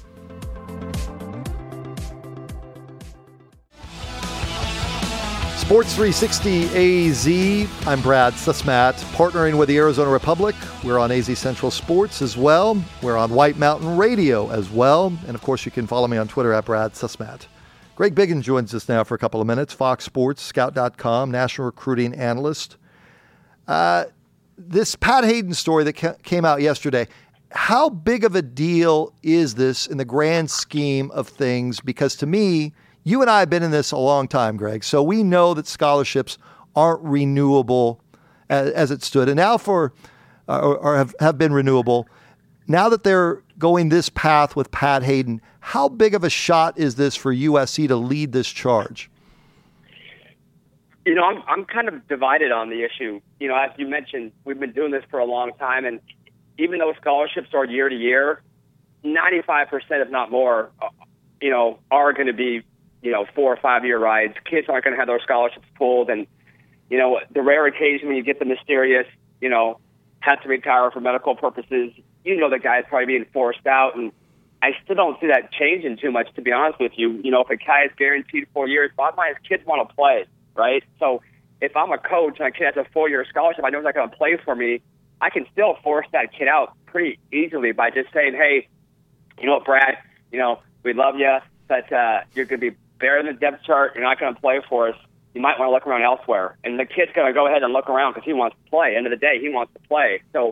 Sports three sixty A Z. I'm Brad Susmat, partnering with the Arizona Republic. We're on A Z Central Sports as well. We're on White Mountain Radio as well. And of course, you can follow me on Twitter at Brad Susmat. Greg Biggins joins us now for a couple of minutes. Fox Sports, Scout dot com, national recruiting analyst. Uh, this Pat Hayden story that ca- came out yesterday, how big of a deal is this in the grand scheme of things? Because to me, you and I have been in this a long time, Greg, so we know that scholarships aren't renewable as, as it stood. And now for, uh, or, or have, have been renewable. Now that they're going this path with Pat Hayden, how big of a shot is this for U S C to lead this charge? You know, I'm I'm kind of divided on the issue. You know, as you mentioned, we've been doing this for a long time, and even though scholarships are year to year, ninety-five percent, if not more, uh, you know, are going to be, you know, four or five year rides. Kids aren't going to have those scholarships pulled, and you know, the rare occasion when you get the mysterious, you know, has to retire for medical purposes, you know, the guy's probably being forced out, and I still don't see that changing too much, to be honest with you. You know, if a guy is guaranteed four years, bottom line is kids want to play, right? So if I'm a coach and a kid has a four-year scholarship, I know he's not going to play for me, I can still force that kid out pretty easily by just saying, hey, you know what, Brad, you know, we love you, but uh, you're going to be buried in the depth chart. You're not going to play for us. You might want to look around elsewhere. And the kid's going to go ahead and look around because he wants to play. End of the day, he wants to play. So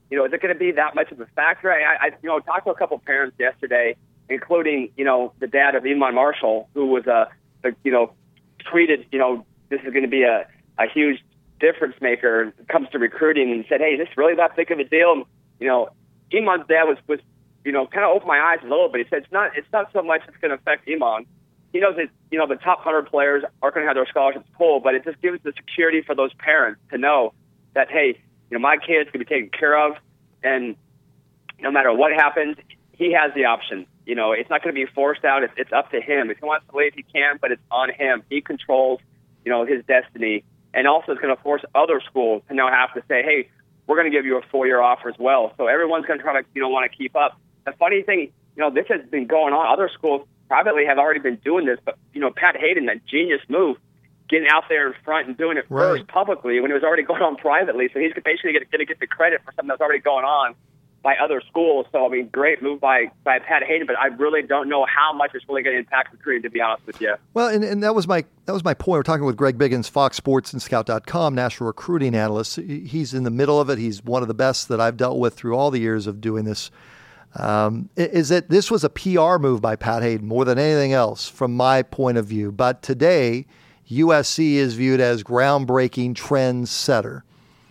You know, is it going to be that much of a factor? I, I you know, talked to a couple parents yesterday, including, you know, the dad of Iman Marshall, who was a, a you know, tweeted, you know, this is going to be a, a huge difference maker when it comes to recruiting, and said, hey, is this really that big of a deal? And, you know, Iman's dad was, was, you know, kind of opened my eyes a little bit. He said, it's not, it's not so much it's going to affect Iman. He knows that, you know, the top one hundred players are going to have their scholarships pulled, but it just gives the security for those parents to know that, hey, you know, my kid's going to be taken care of, and no matter what happens, he has the option. You know, it's not going to be forced out. It's, it's up to him. If he wants to leave, he can, but it's on him. He controls, you know, his destiny. And also it's going to force other schools to now have to say, hey, we're going to give you a four-year offer as well. So everyone's going to try to, you know, want to keep up. The funny thing, you know, this has been going on. Other schools privately have already been doing this, but, you know, Pat Hayden, that genius move, getting out there in front and doing it Right. first publicly when it was already going on privately. So he's basically going to get the credit for something that's already going on by other schools. So, I mean, great move by, by Pat Hayden, but I really don't know how much it's really going to impact recruiting, to be honest with you. Well, and, and that was my that was my point. We're talking with Greg Biggins, Fox Sports and Scout dot com, national recruiting analyst. He's in the middle of it. He's one of the best that I've dealt with through all the years of doing this. Um, is that this was a P R move by Pat Hayden more than anything else from my point of view. But today, U S C is viewed as groundbreaking trend setter.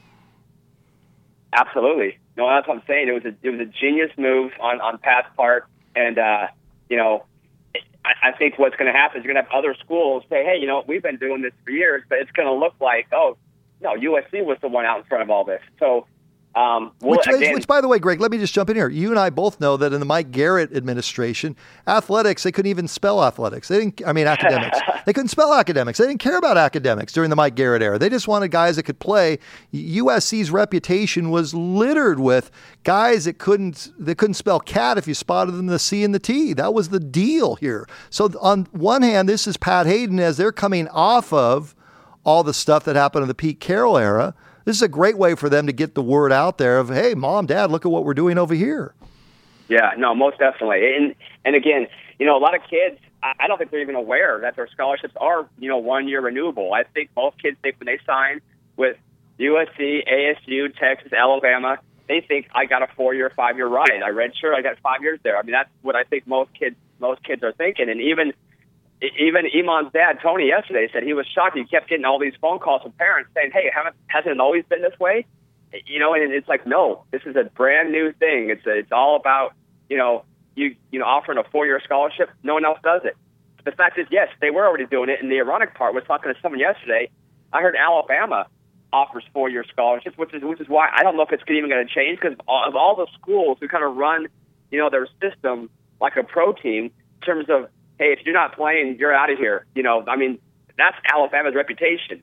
Absolutely. No, that's what I'm saying. It was a it was a genius move on, on Pat's part, and uh, you know, I, I think what's going to happen is you're going to have other schools say, hey, you know, we've been doing this for years, but it's going to look like, oh, no, U S C was the one out in front of all this. So. Um, well, which, again, which, by the way, Greg, let me just jump in here. You and I both know that in the Mike Garrett administration, athletics, they couldn't even spell athletics. They didn't, I mean, academics. They couldn't spell academics. They didn't care about academics during the Mike Garrett era. They just wanted guys that could play. U S C's reputation was littered with guys that couldn't, that couldn't spell cat if you spotted them the C and the T. That was the deal here. So on one hand, this is Pat Hayden as they're coming off of all the stuff that happened in the Pete Carroll era. This is a great way for them to get the word out there of, hey, mom, dad, look at what we're doing over here. Yeah, no, most definitely. And and again, you know, a lot of kids, I don't think they're even aware that their scholarships are, you know, one-year renewable. I think most kids think when they sign with U S C, A S U, Texas, Alabama, they think I got a four-year, five-year ride. I read sure I got five years there. I mean, that's what I think most kids most kids are thinking. And even Even Iman's dad, Tony, yesterday said he was shocked. He kept getting all these phone calls from parents saying, hey, haven't, hasn't it always been this way? You know, and it's like, no, this is a brand new thing. It's a, it's all about, you know, you you know, offering a four-year scholarship. No one else does it. The fact is, yes, they were already doing it. And the ironic part was talking to someone yesterday, I heard Alabama offers four-year scholarships, which is which is why I don't know if it's even going to change because of all the schools who kind of run, you know, their system like a pro team in terms of, hey, if you're not playing, you're out of here. You know, I mean, that's Alabama's reputation.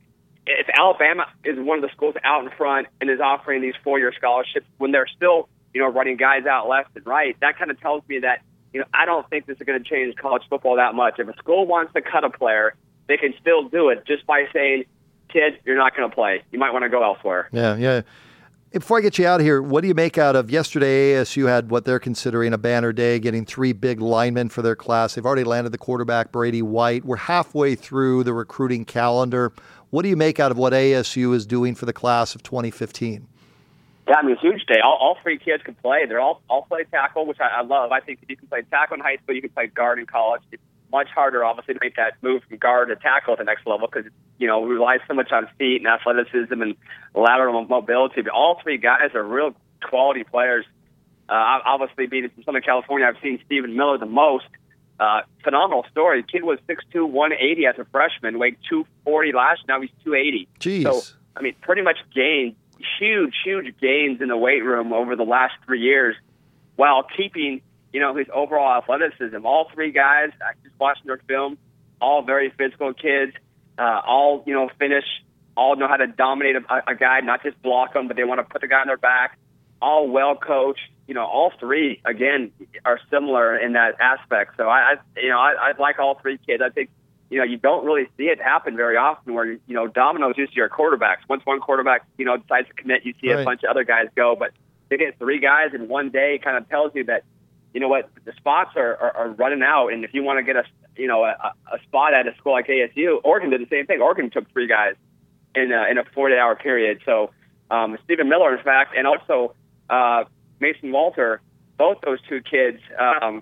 If Alabama is one of the schools out in front and is offering these four-year scholarships when they're still, you know, running guys out left and right, that kind of tells me that, you know, I don't think this is going to change college football that much. If a school wants to cut a player, they can still do it just by saying, kid, you're not going to play. You might want to go elsewhere. Yeah, yeah. Before I get you out of here, what do you make out of yesterday? A S U had what they're considering a banner day, getting three big linemen for their class. They've already landed the quarterback, Brady White. We're halfway through the recruiting calendar. What do you make out of what A S U is doing for the class of twenty fifteen? Yeah, I mean, it's a huge day. All, all three kids can play. They're all all play tackle, which I, I love. I think if you can play tackle in high school, you can play guard in college. It's much harder, obviously, to make that move from guard to tackle at the next level because, you know, we rely so much on feet and athleticism and lateral mobility. But all three guys are real quality players. Uh, obviously, being from Southern California, I've seen Stephen Miller the most. Uh, phenomenal story. The kid was six two, one eighty as a freshman, weighed two forty last, now he's two eighty. Jeez. So, I mean, pretty much gained huge, huge gains in the weight room over the last three years while keeping, you know, his overall athleticism. All three guys, I just watched their film, all very physical kids, uh, all, you know, finish, all know how to dominate a, a guy, not just block them, but they want to put the guy on their back, all well coached. You know, all three, again, are similar in that aspect. So, I, I you know, I, I like all three kids. I think, you know, you don't really see it happen very often where, you know, dominoes usually are quarterbacks. Once one quarterback, you know, decides to commit, you see right. a bunch of other guys go. But to get three guys in one day kind of tells you that, you know what, the spots are, are, are running out. And if you want to get a, you know, a, a spot at a school like A S U, Oregon did the same thing. Oregon took three guys in a, in a forty-hour period. So, Um, Stephen Miller, in fact, and also uh, Mason Walter, both those two kids um,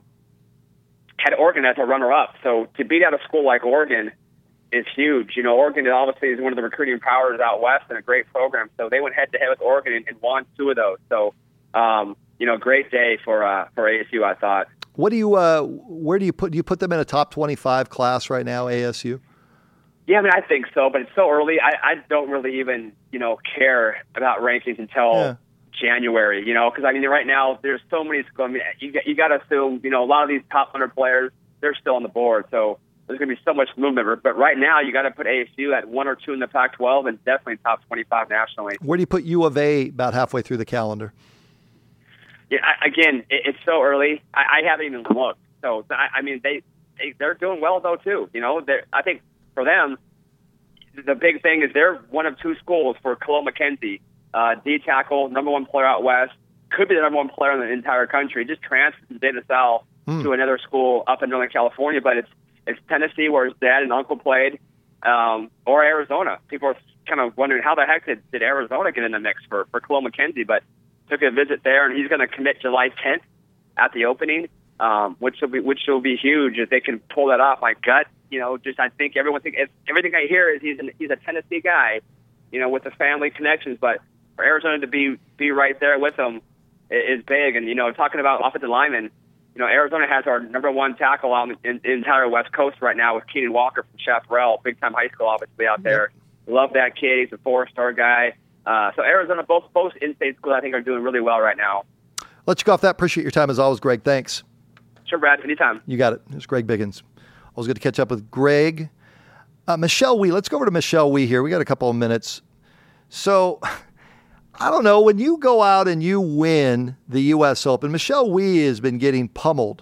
had Oregon as a runner-up. So to beat out a school like Oregon is huge. You know, Oregon obviously is one of the recruiting powers out west and a great program. So they went head-to-head with Oregon and, and won two of those. So, um, you know, great day for uh, for A S U, I thought. What do you? Uh, where do you put? Do you put them in a top twenty-five class right now, A S U? Yeah, I mean, I think so, but it's so early. I, I don't really even, you know, care about rankings until yeah. January. You know, because I mean, right now there's so many schools. I mean, you you got to assume, you know, a lot of these top one hundred players, they're still on the board. So there's going to be so much movement. But right now, you got to put A S U at one or two in the Pac twelve and definitely top twenty-five nationally. Where do you put U of A about halfway through the calendar? Yeah, I, again, it, it's so early. I, I haven't even looked. So I, I mean, they, they they're doing well though too. You know, I think for them, the big thing is they're one of two schools for Khalil McKenzie, uh, D tackle, number one player out west, could be the number one player in the entire country. Just transferred from De La Salle hmm. to another school up in Northern California, but it's it's Tennessee where his dad and uncle played, um, or Arizona. People are kind of wondering how the heck did, did Arizona get in the mix for for Khalil McKenzie, but took a visit there, and he's going to commit July tenth at the opening, um, which will be which will be huge if they can pull that off. My gut, you know, just I think everyone think everything I hear is he's an, he's a Tennessee guy, you know, with the family connections. But for Arizona to be be right there with them is big. And you know, talking about offensive linemen, you know, Arizona has our number one tackle on the, in, the entire West Coast right now with Keenan Walker from Chaparral, big time high school, obviously out there. Yep. Love that kid. He's a four star guy. Uh, so Arizona, both both in-state schools, I think, are doing really well right now. Let's go off that. Appreciate your time as always, Greg. Thanks. Sure, Brad. Anytime. You got it. It's Greg Biggins. Always good to catch up with Greg. Uh, Michelle Wie. Let's go over to Michelle Wie here. We got a couple of minutes. So, I don't know. When you go out and you win the U S Open, Michelle Wie has been getting pummeled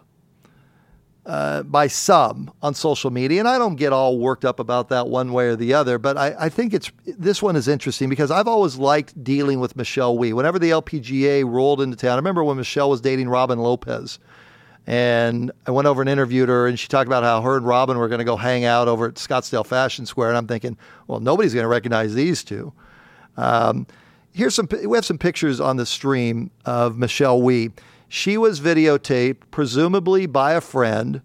uh, by some on social media. And I don't get all worked up about that one way or the other. But I, I think it's this one is interesting because I've always liked dealing with Michelle Wie. Whenever the L P G A rolled into town, I remember when Michelle was dating Robin Lopez. And I went over and interviewed her, and she talked about how her and Robin were going to go hang out over at Scottsdale Fashion Square. And I'm thinking, well, nobody's going to recognize these two. Um, here's some. We have some pictures on the stream of Michelle Wie. She was videotaped, presumably by a friend,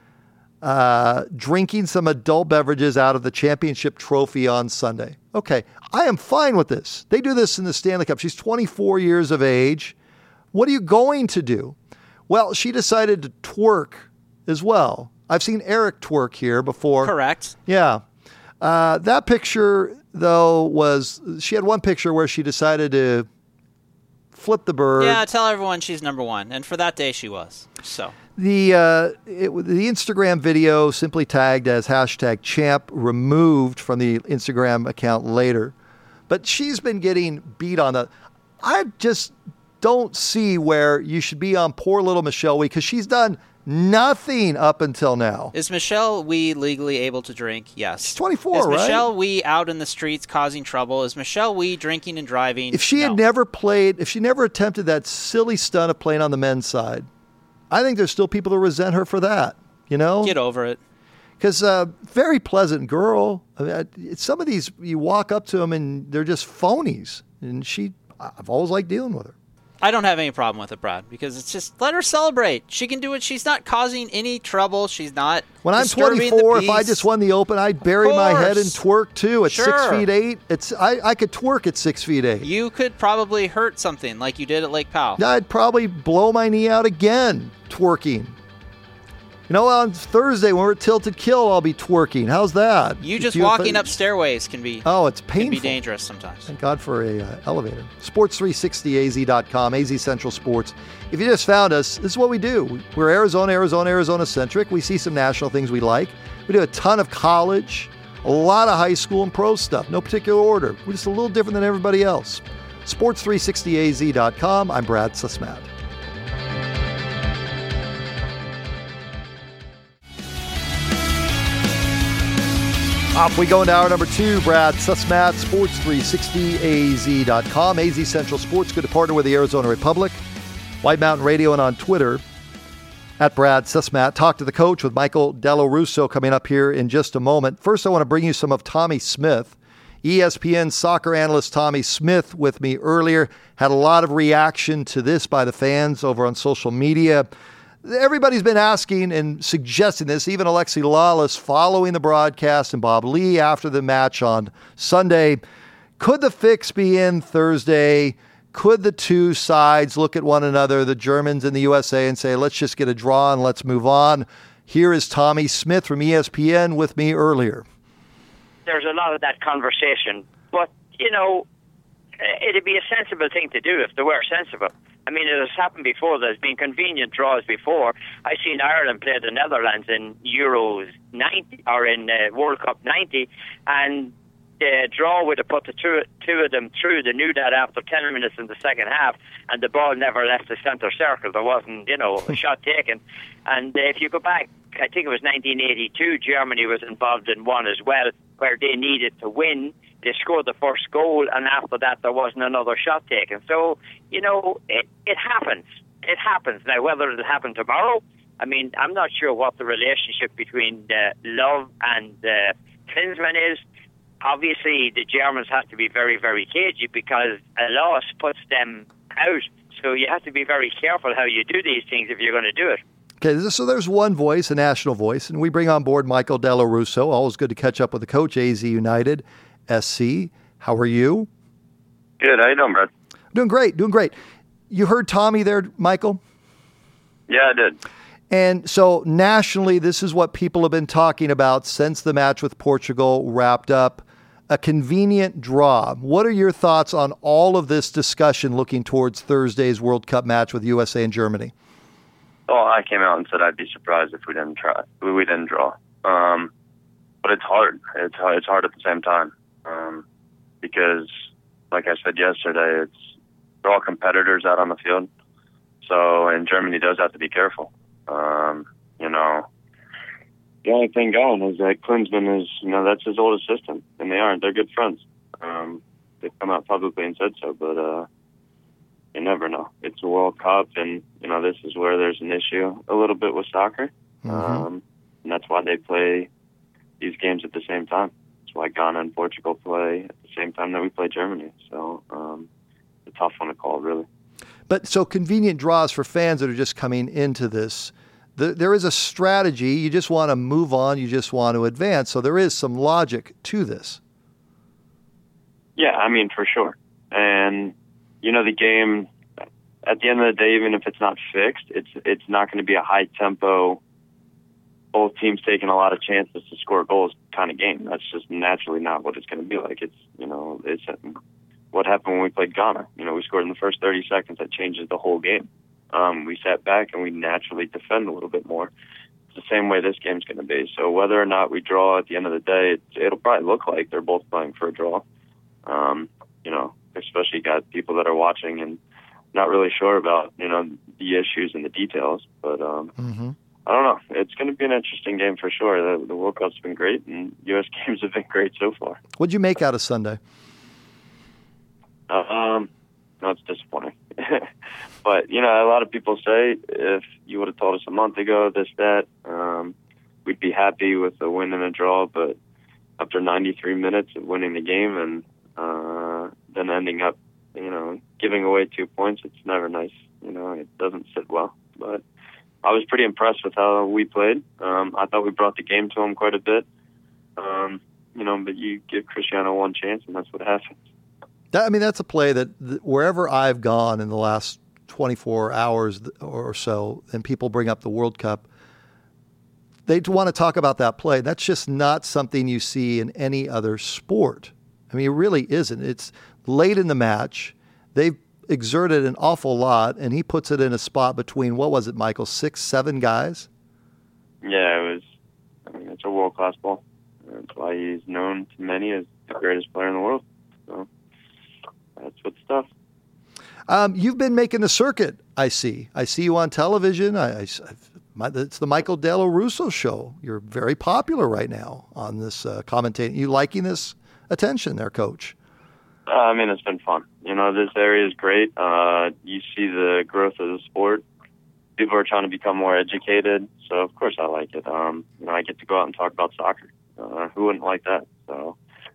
uh, drinking some adult beverages out of the championship trophy on Sunday. Okay, I am fine with this. They do this in the Stanley Cup. She's twenty-four years of age. What are you going to do? Well, she decided to twerk as well. I've seen Eric twerk here before. Correct. Yeah. Uh, that picture, though, was she had one picture where she decided to flip the bird. Yeah, tell everyone she's number one. And for that day, she was. So the uh, it, the Instagram video simply tagged as hashtag champ removed from the Instagram account later. But she's been getting beat on the. I just don't see where you should be on poor little Michelle Wie because she's done nothing up until now. Is Michelle Wie legally able to drink? Yes. She's twenty-four, Is right? Is Michelle Wie out in the streets causing trouble? Is Michelle Wie drinking and driving? If she no. had never played, if she never attempted that silly stunt of playing on the men's side, I think there's still people that resent her for that, you know? Get over it. Because uh, very pleasant girl. I mean, I, some of these, you walk up to them and they're just phonies. And she, I've always liked dealing with her. I don't have any problem with it, Brad, because it's just let her celebrate. She can do it. She's not causing any trouble. She's not. When I'm twenty-four, if I just won the Open, I'd bury my head and twerk too. At sure. six feet eight, it's I, I could twerk at six feet eight. You could probably hurt something like you did at Lake Powell. I'd probably blow my knee out again twerking. You know, on Thursday when we're at Tilted Kill, I'll be twerking. How's that? You just you walking up stairways can be oh, it's painful. Can be dangerous sometimes. Thank God for a uh, elevator. sports three sixty A Z dot com, A Z Central Sports. If you just found us, this is what we do. We're Arizona, Arizona, Arizona centric. We see some national things we like. We do a ton of college, a lot of high school and pro stuff. No particular order. We're just a little different than everybody else. sports three sixty A Z dot com. I'm Brad Susmat. Off we go into hour number two. Brad Susmat, sports three sixty A Z dot com, A Z Central Sports. Good to partner with the Arizona Republic. White Mountain Radio and on Twitter at Brad Susmat. Talk to the coach with Michael Della Russo coming up here in just a moment. First, I want to bring you some of Tommy Smith. E S P N soccer analyst Tommy Smith with me earlier. Had a lot of reaction to this by the fans over on social media. Everybody's been asking and suggesting this, even Alexi Lalas following the broadcast and Bob Lee after the match on Sunday. Could the fix be in Thursday? Could the two sides look at one another, the Germans and the U S A, and say, let's just get a draw and let's move on? Here is Tommy Smith from E S P N with me earlier. There's a lot of that conversation, but, you know, it'd be a sensible thing to do if they were sensible. I mean, it has happened before. There's been convenient draws before. I've seen Ireland play the Netherlands in Euros ninety or in uh, World Cup ninety, and the draw would have put the two, two of them through. They knew that after ten minutes in the second half, and the ball never left the centre circle. There wasn't, you know, a shot taken. And uh, if you go back, I think it was nineteen eighty-two, Germany was involved in one as well, where they needed to win. They scored the first goal, and after that, there wasn't another shot taken. So, you know, it, it happens. It happens. Now, whether it'll happen tomorrow, I mean, I'm not sure what the relationship between uh, Love and uh, Klinsmann is. Obviously, the Germans have to be very, very cagey because a loss puts them out. So you have to be very careful how you do these things if you're going to do it. Okay, so there's one voice, a national voice, and we bring on board Michael Della Russo. Always good to catch up with the coach, A Z United, S C. How are you? Good. How you doing, Brad? Doing great, doing great. You heard Tommy there, Michael? Yeah, I did. And so nationally, this is what people have been talking about since the match with Portugal wrapped up. A convenient draw. What are your thoughts on all of this discussion looking towards Thursday's World Cup match with U S A and Germany? Well, I came out and said I'd be surprised if we didn't try. We didn't draw. Um, but it's hard. It's hard. It's hard at the same time um, because, like I said yesterday, it's they're all competitors out on the field. So, and Germany does have to be careful. Um, you know, the only thing going is that Klinsmann is, you know, that's his old assistant, and they aren't. They're good friends. Um, they've come out publicly and said so, but uh, you never know. It's a World Cup, and, you know, this is where there's an issue a little bit with soccer. Mm-hmm. Um, and that's why they play these games at the same time. That's why Ghana and Portugal play at the same time that we play Germany. So um, it's a tough one to call, really. But so convenient draws for fans that are just coming into this. The, there is a strategy. You just want to move on. You just want to advance. So there is some logic to this. Yeah, I mean, for sure. And, you know, the game, at the end of the day, even if it's not fixed, it's it's not going to be a high-tempo, both teams taking a lot of chances to score goals kind of game. That's just naturally not what it's going to be like. It's, you know, it's what happened when we played Ghana. You know, we scored in the first thirty seconds. That changes the whole game. Um, we sat back and we naturally defend a little bit more. It's the same way this game's going to be. So whether or not we draw at the end of the day, it, it'll probably look like they're both playing for a draw. Um, you know, especially got people that are watching and not really sure about, you know, the issues and the details. But um, mm-hmm. I don't know. It's going to be an interesting game for sure. The, the World Cup's been great, and U S games have been great so far. What'd you make out of Sunday? Uh, um, no, it's disappointing. But, you know, a lot of people say if you would have told us a month ago this, that, um, we'd be happy with a win and a draw. But after ninety-three minutes of winning the game and uh, then ending up, you know, giving away two points, it's never nice. You know, it doesn't sit well. But I was pretty impressed with how we played. Um, I thought we brought the game to them quite a bit. Um, you know, but you give Cristiano one chance, and that's what happens. That, I mean, that's a play that, that wherever I've gone in the last twenty-four hours or so, and people bring up the World Cup, they want to talk about that play. That's just not something you see in any other sport. I mean, it really isn't. It's late in the match. They've exerted an awful lot, and he puts it in a spot between, what was it, Michael, six, seven guys? Yeah, it was, I mean, it's a world-class ball. That's why he's known to many as the greatest player in the world. So that's what's tough. Um, you've been making the circuit, I see. I see you on television. I, I, my, it's the Michael Della Russo show. You're very popular right now on this uh, commentating. You liking this attention there, Coach? Uh, I mean, it's been fun. You know, this area is great. Uh, you see the growth of the sport. People are trying to become more educated, so of course I like it. Um, you know, I get to go out and talk about soccer. Uh, who wouldn't like that? So, uh,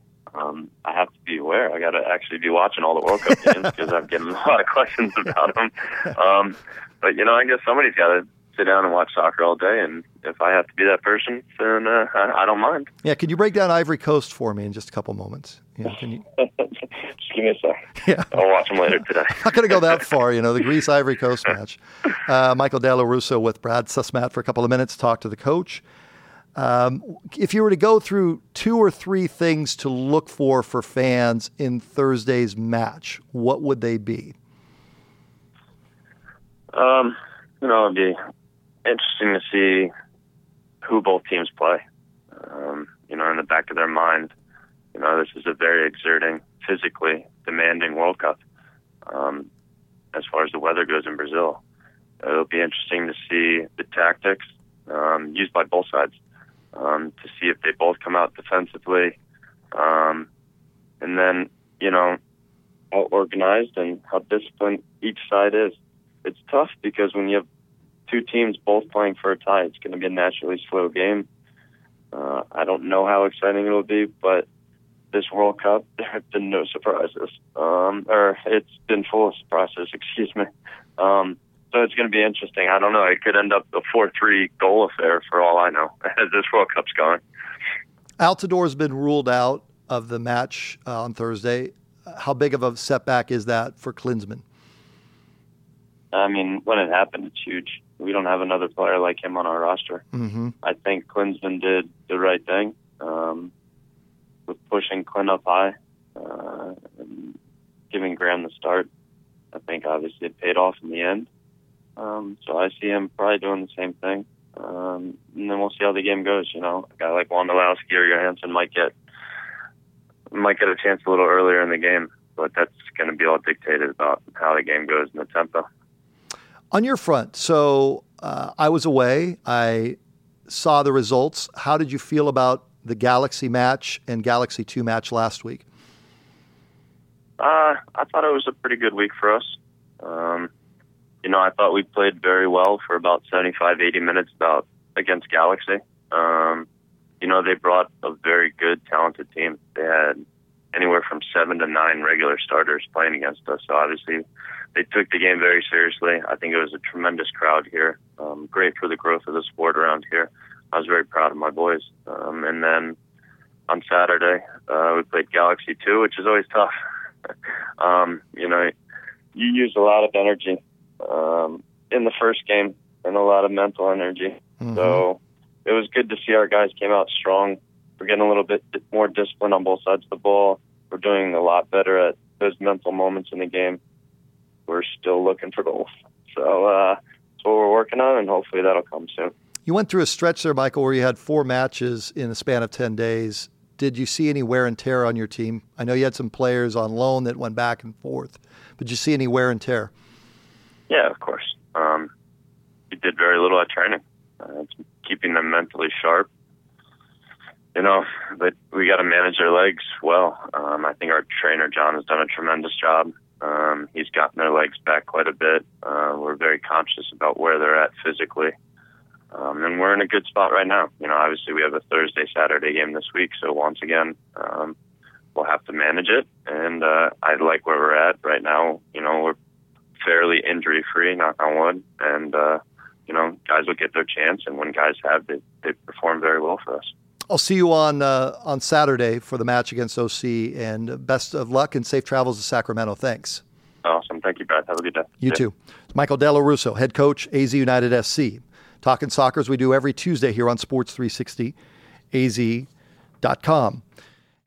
um, I have to be aware. I got to actually be watching all the World Cup games because I'm getting a lot of questions about them. Um, but, you know, I guess somebody's got to sit down and watch soccer all day, and if I have to be that person, then uh, I, I don't mind. Yeah, could you break down Ivory Coast for me in just a couple moments? Yeah, can you? Just give me a sec. Yeah. I'll watch them later today. I'm not going to go that far, you know, the Greece-Ivory Coast match. Uh, Michael Della Russo with Brad Sussmat for a couple of minutes, talk to the coach. Um, if you were to go through two or three things to look for for fans in Thursday's match, what would they be? Um, you know, it'd be interesting to see who both teams play. Um, you know, in the back of their mind, you know, this is a very exerting, physically demanding World Cup. Um, as far as the weather goes in Brazil, it'll be interesting to see the tactics um, used by both sides, um, to see if they both come out defensively, um, and then, you know, how organized and how disciplined each side is. It's tough because when you have two teams both playing for a tie, it's going to be a naturally slow game. Uh, I don't know how exciting it'll be, but this World Cup, there have been no surprises. Um, or it's been full of surprises, excuse me. Um, so it's going to be interesting. I don't know. It could end up a four three goal affair for all I know as this World Cup's going. Altidore been ruled out of the match uh, on Thursday. How big of a setback is that for Klinsmann? I mean, when it happened, it's huge. We don't have another player like him on our roster. Mm-hmm. I think Klinsmann did the right thing um, with pushing Clint up high, uh, and giving Graham the start. I think obviously it paid off in the end. Um, so I see him probably doing the same thing. Um, and then we'll see how the game goes. You know, a guy like Wondolowski or Johansson might get might get a chance a little earlier in the game, but that's going to be all dictated about how the game goes and the tempo. On your front, so uh, I was away. I saw the results. How did you feel about the Galaxy match and Galaxy two match last week? Uh, I thought it was a pretty good week for us. Um, you know, I thought we played very well for about seventy-five, eighty minutes about against Galaxy. Um, you know, they brought a very good, talented team. They had anywhere from seven to nine regular starters playing against us. So obviously they took the game very seriously. I think it was a tremendous crowd here. Um, great for the growth of the sport around here. I was very proud of my boys. Um, and then on Saturday, uh, we played Galaxy two, which is always tough. um, you know, you use a lot of energy um, in the first game and a lot of mental energy. Mm-hmm. So it was good to see our guys came out strong. We're getting a little bit more discipline on both sides of the ball. We're doing a lot better at those mental moments in the game. We're still looking for goals. So uh, that's what we're working on, and hopefully that'll come soon. You went through a stretch there, Michael, where you had four matches in a span of ten days. Did you see any wear and tear on your team? I know you had some players on loan that went back and forth, but did you see any wear and tear? Yeah, of course. Um, we did very little at training. Uh, it's keeping them mentally sharp. You know, but we got to manage their legs well. Um, I think our trainer, John, has done a tremendous job. Um, he's gotten their legs back quite a bit. Uh, we're very conscious about where they're at physically. Um, and we're in a good spot right now. You know, obviously we have a Thursday, Saturday game this week. So once again, um, we'll have to manage it. And uh, I like where we're at right now. You know, we're fairly injury free, knock on wood. And, uh, you know, guys will get their chance. And when guys have, they, they perform very well for us. I'll see you on uh, on Saturday for the match against O C, and best of luck and safe travels to Sacramento. Thanks. Awesome. Thank you, Brad. Have a good day. You too. It's Michael Della Russo, head coach, A Z United S C. Talking soccer as we do every Tuesday here on Sports three sixty, A Z dot com.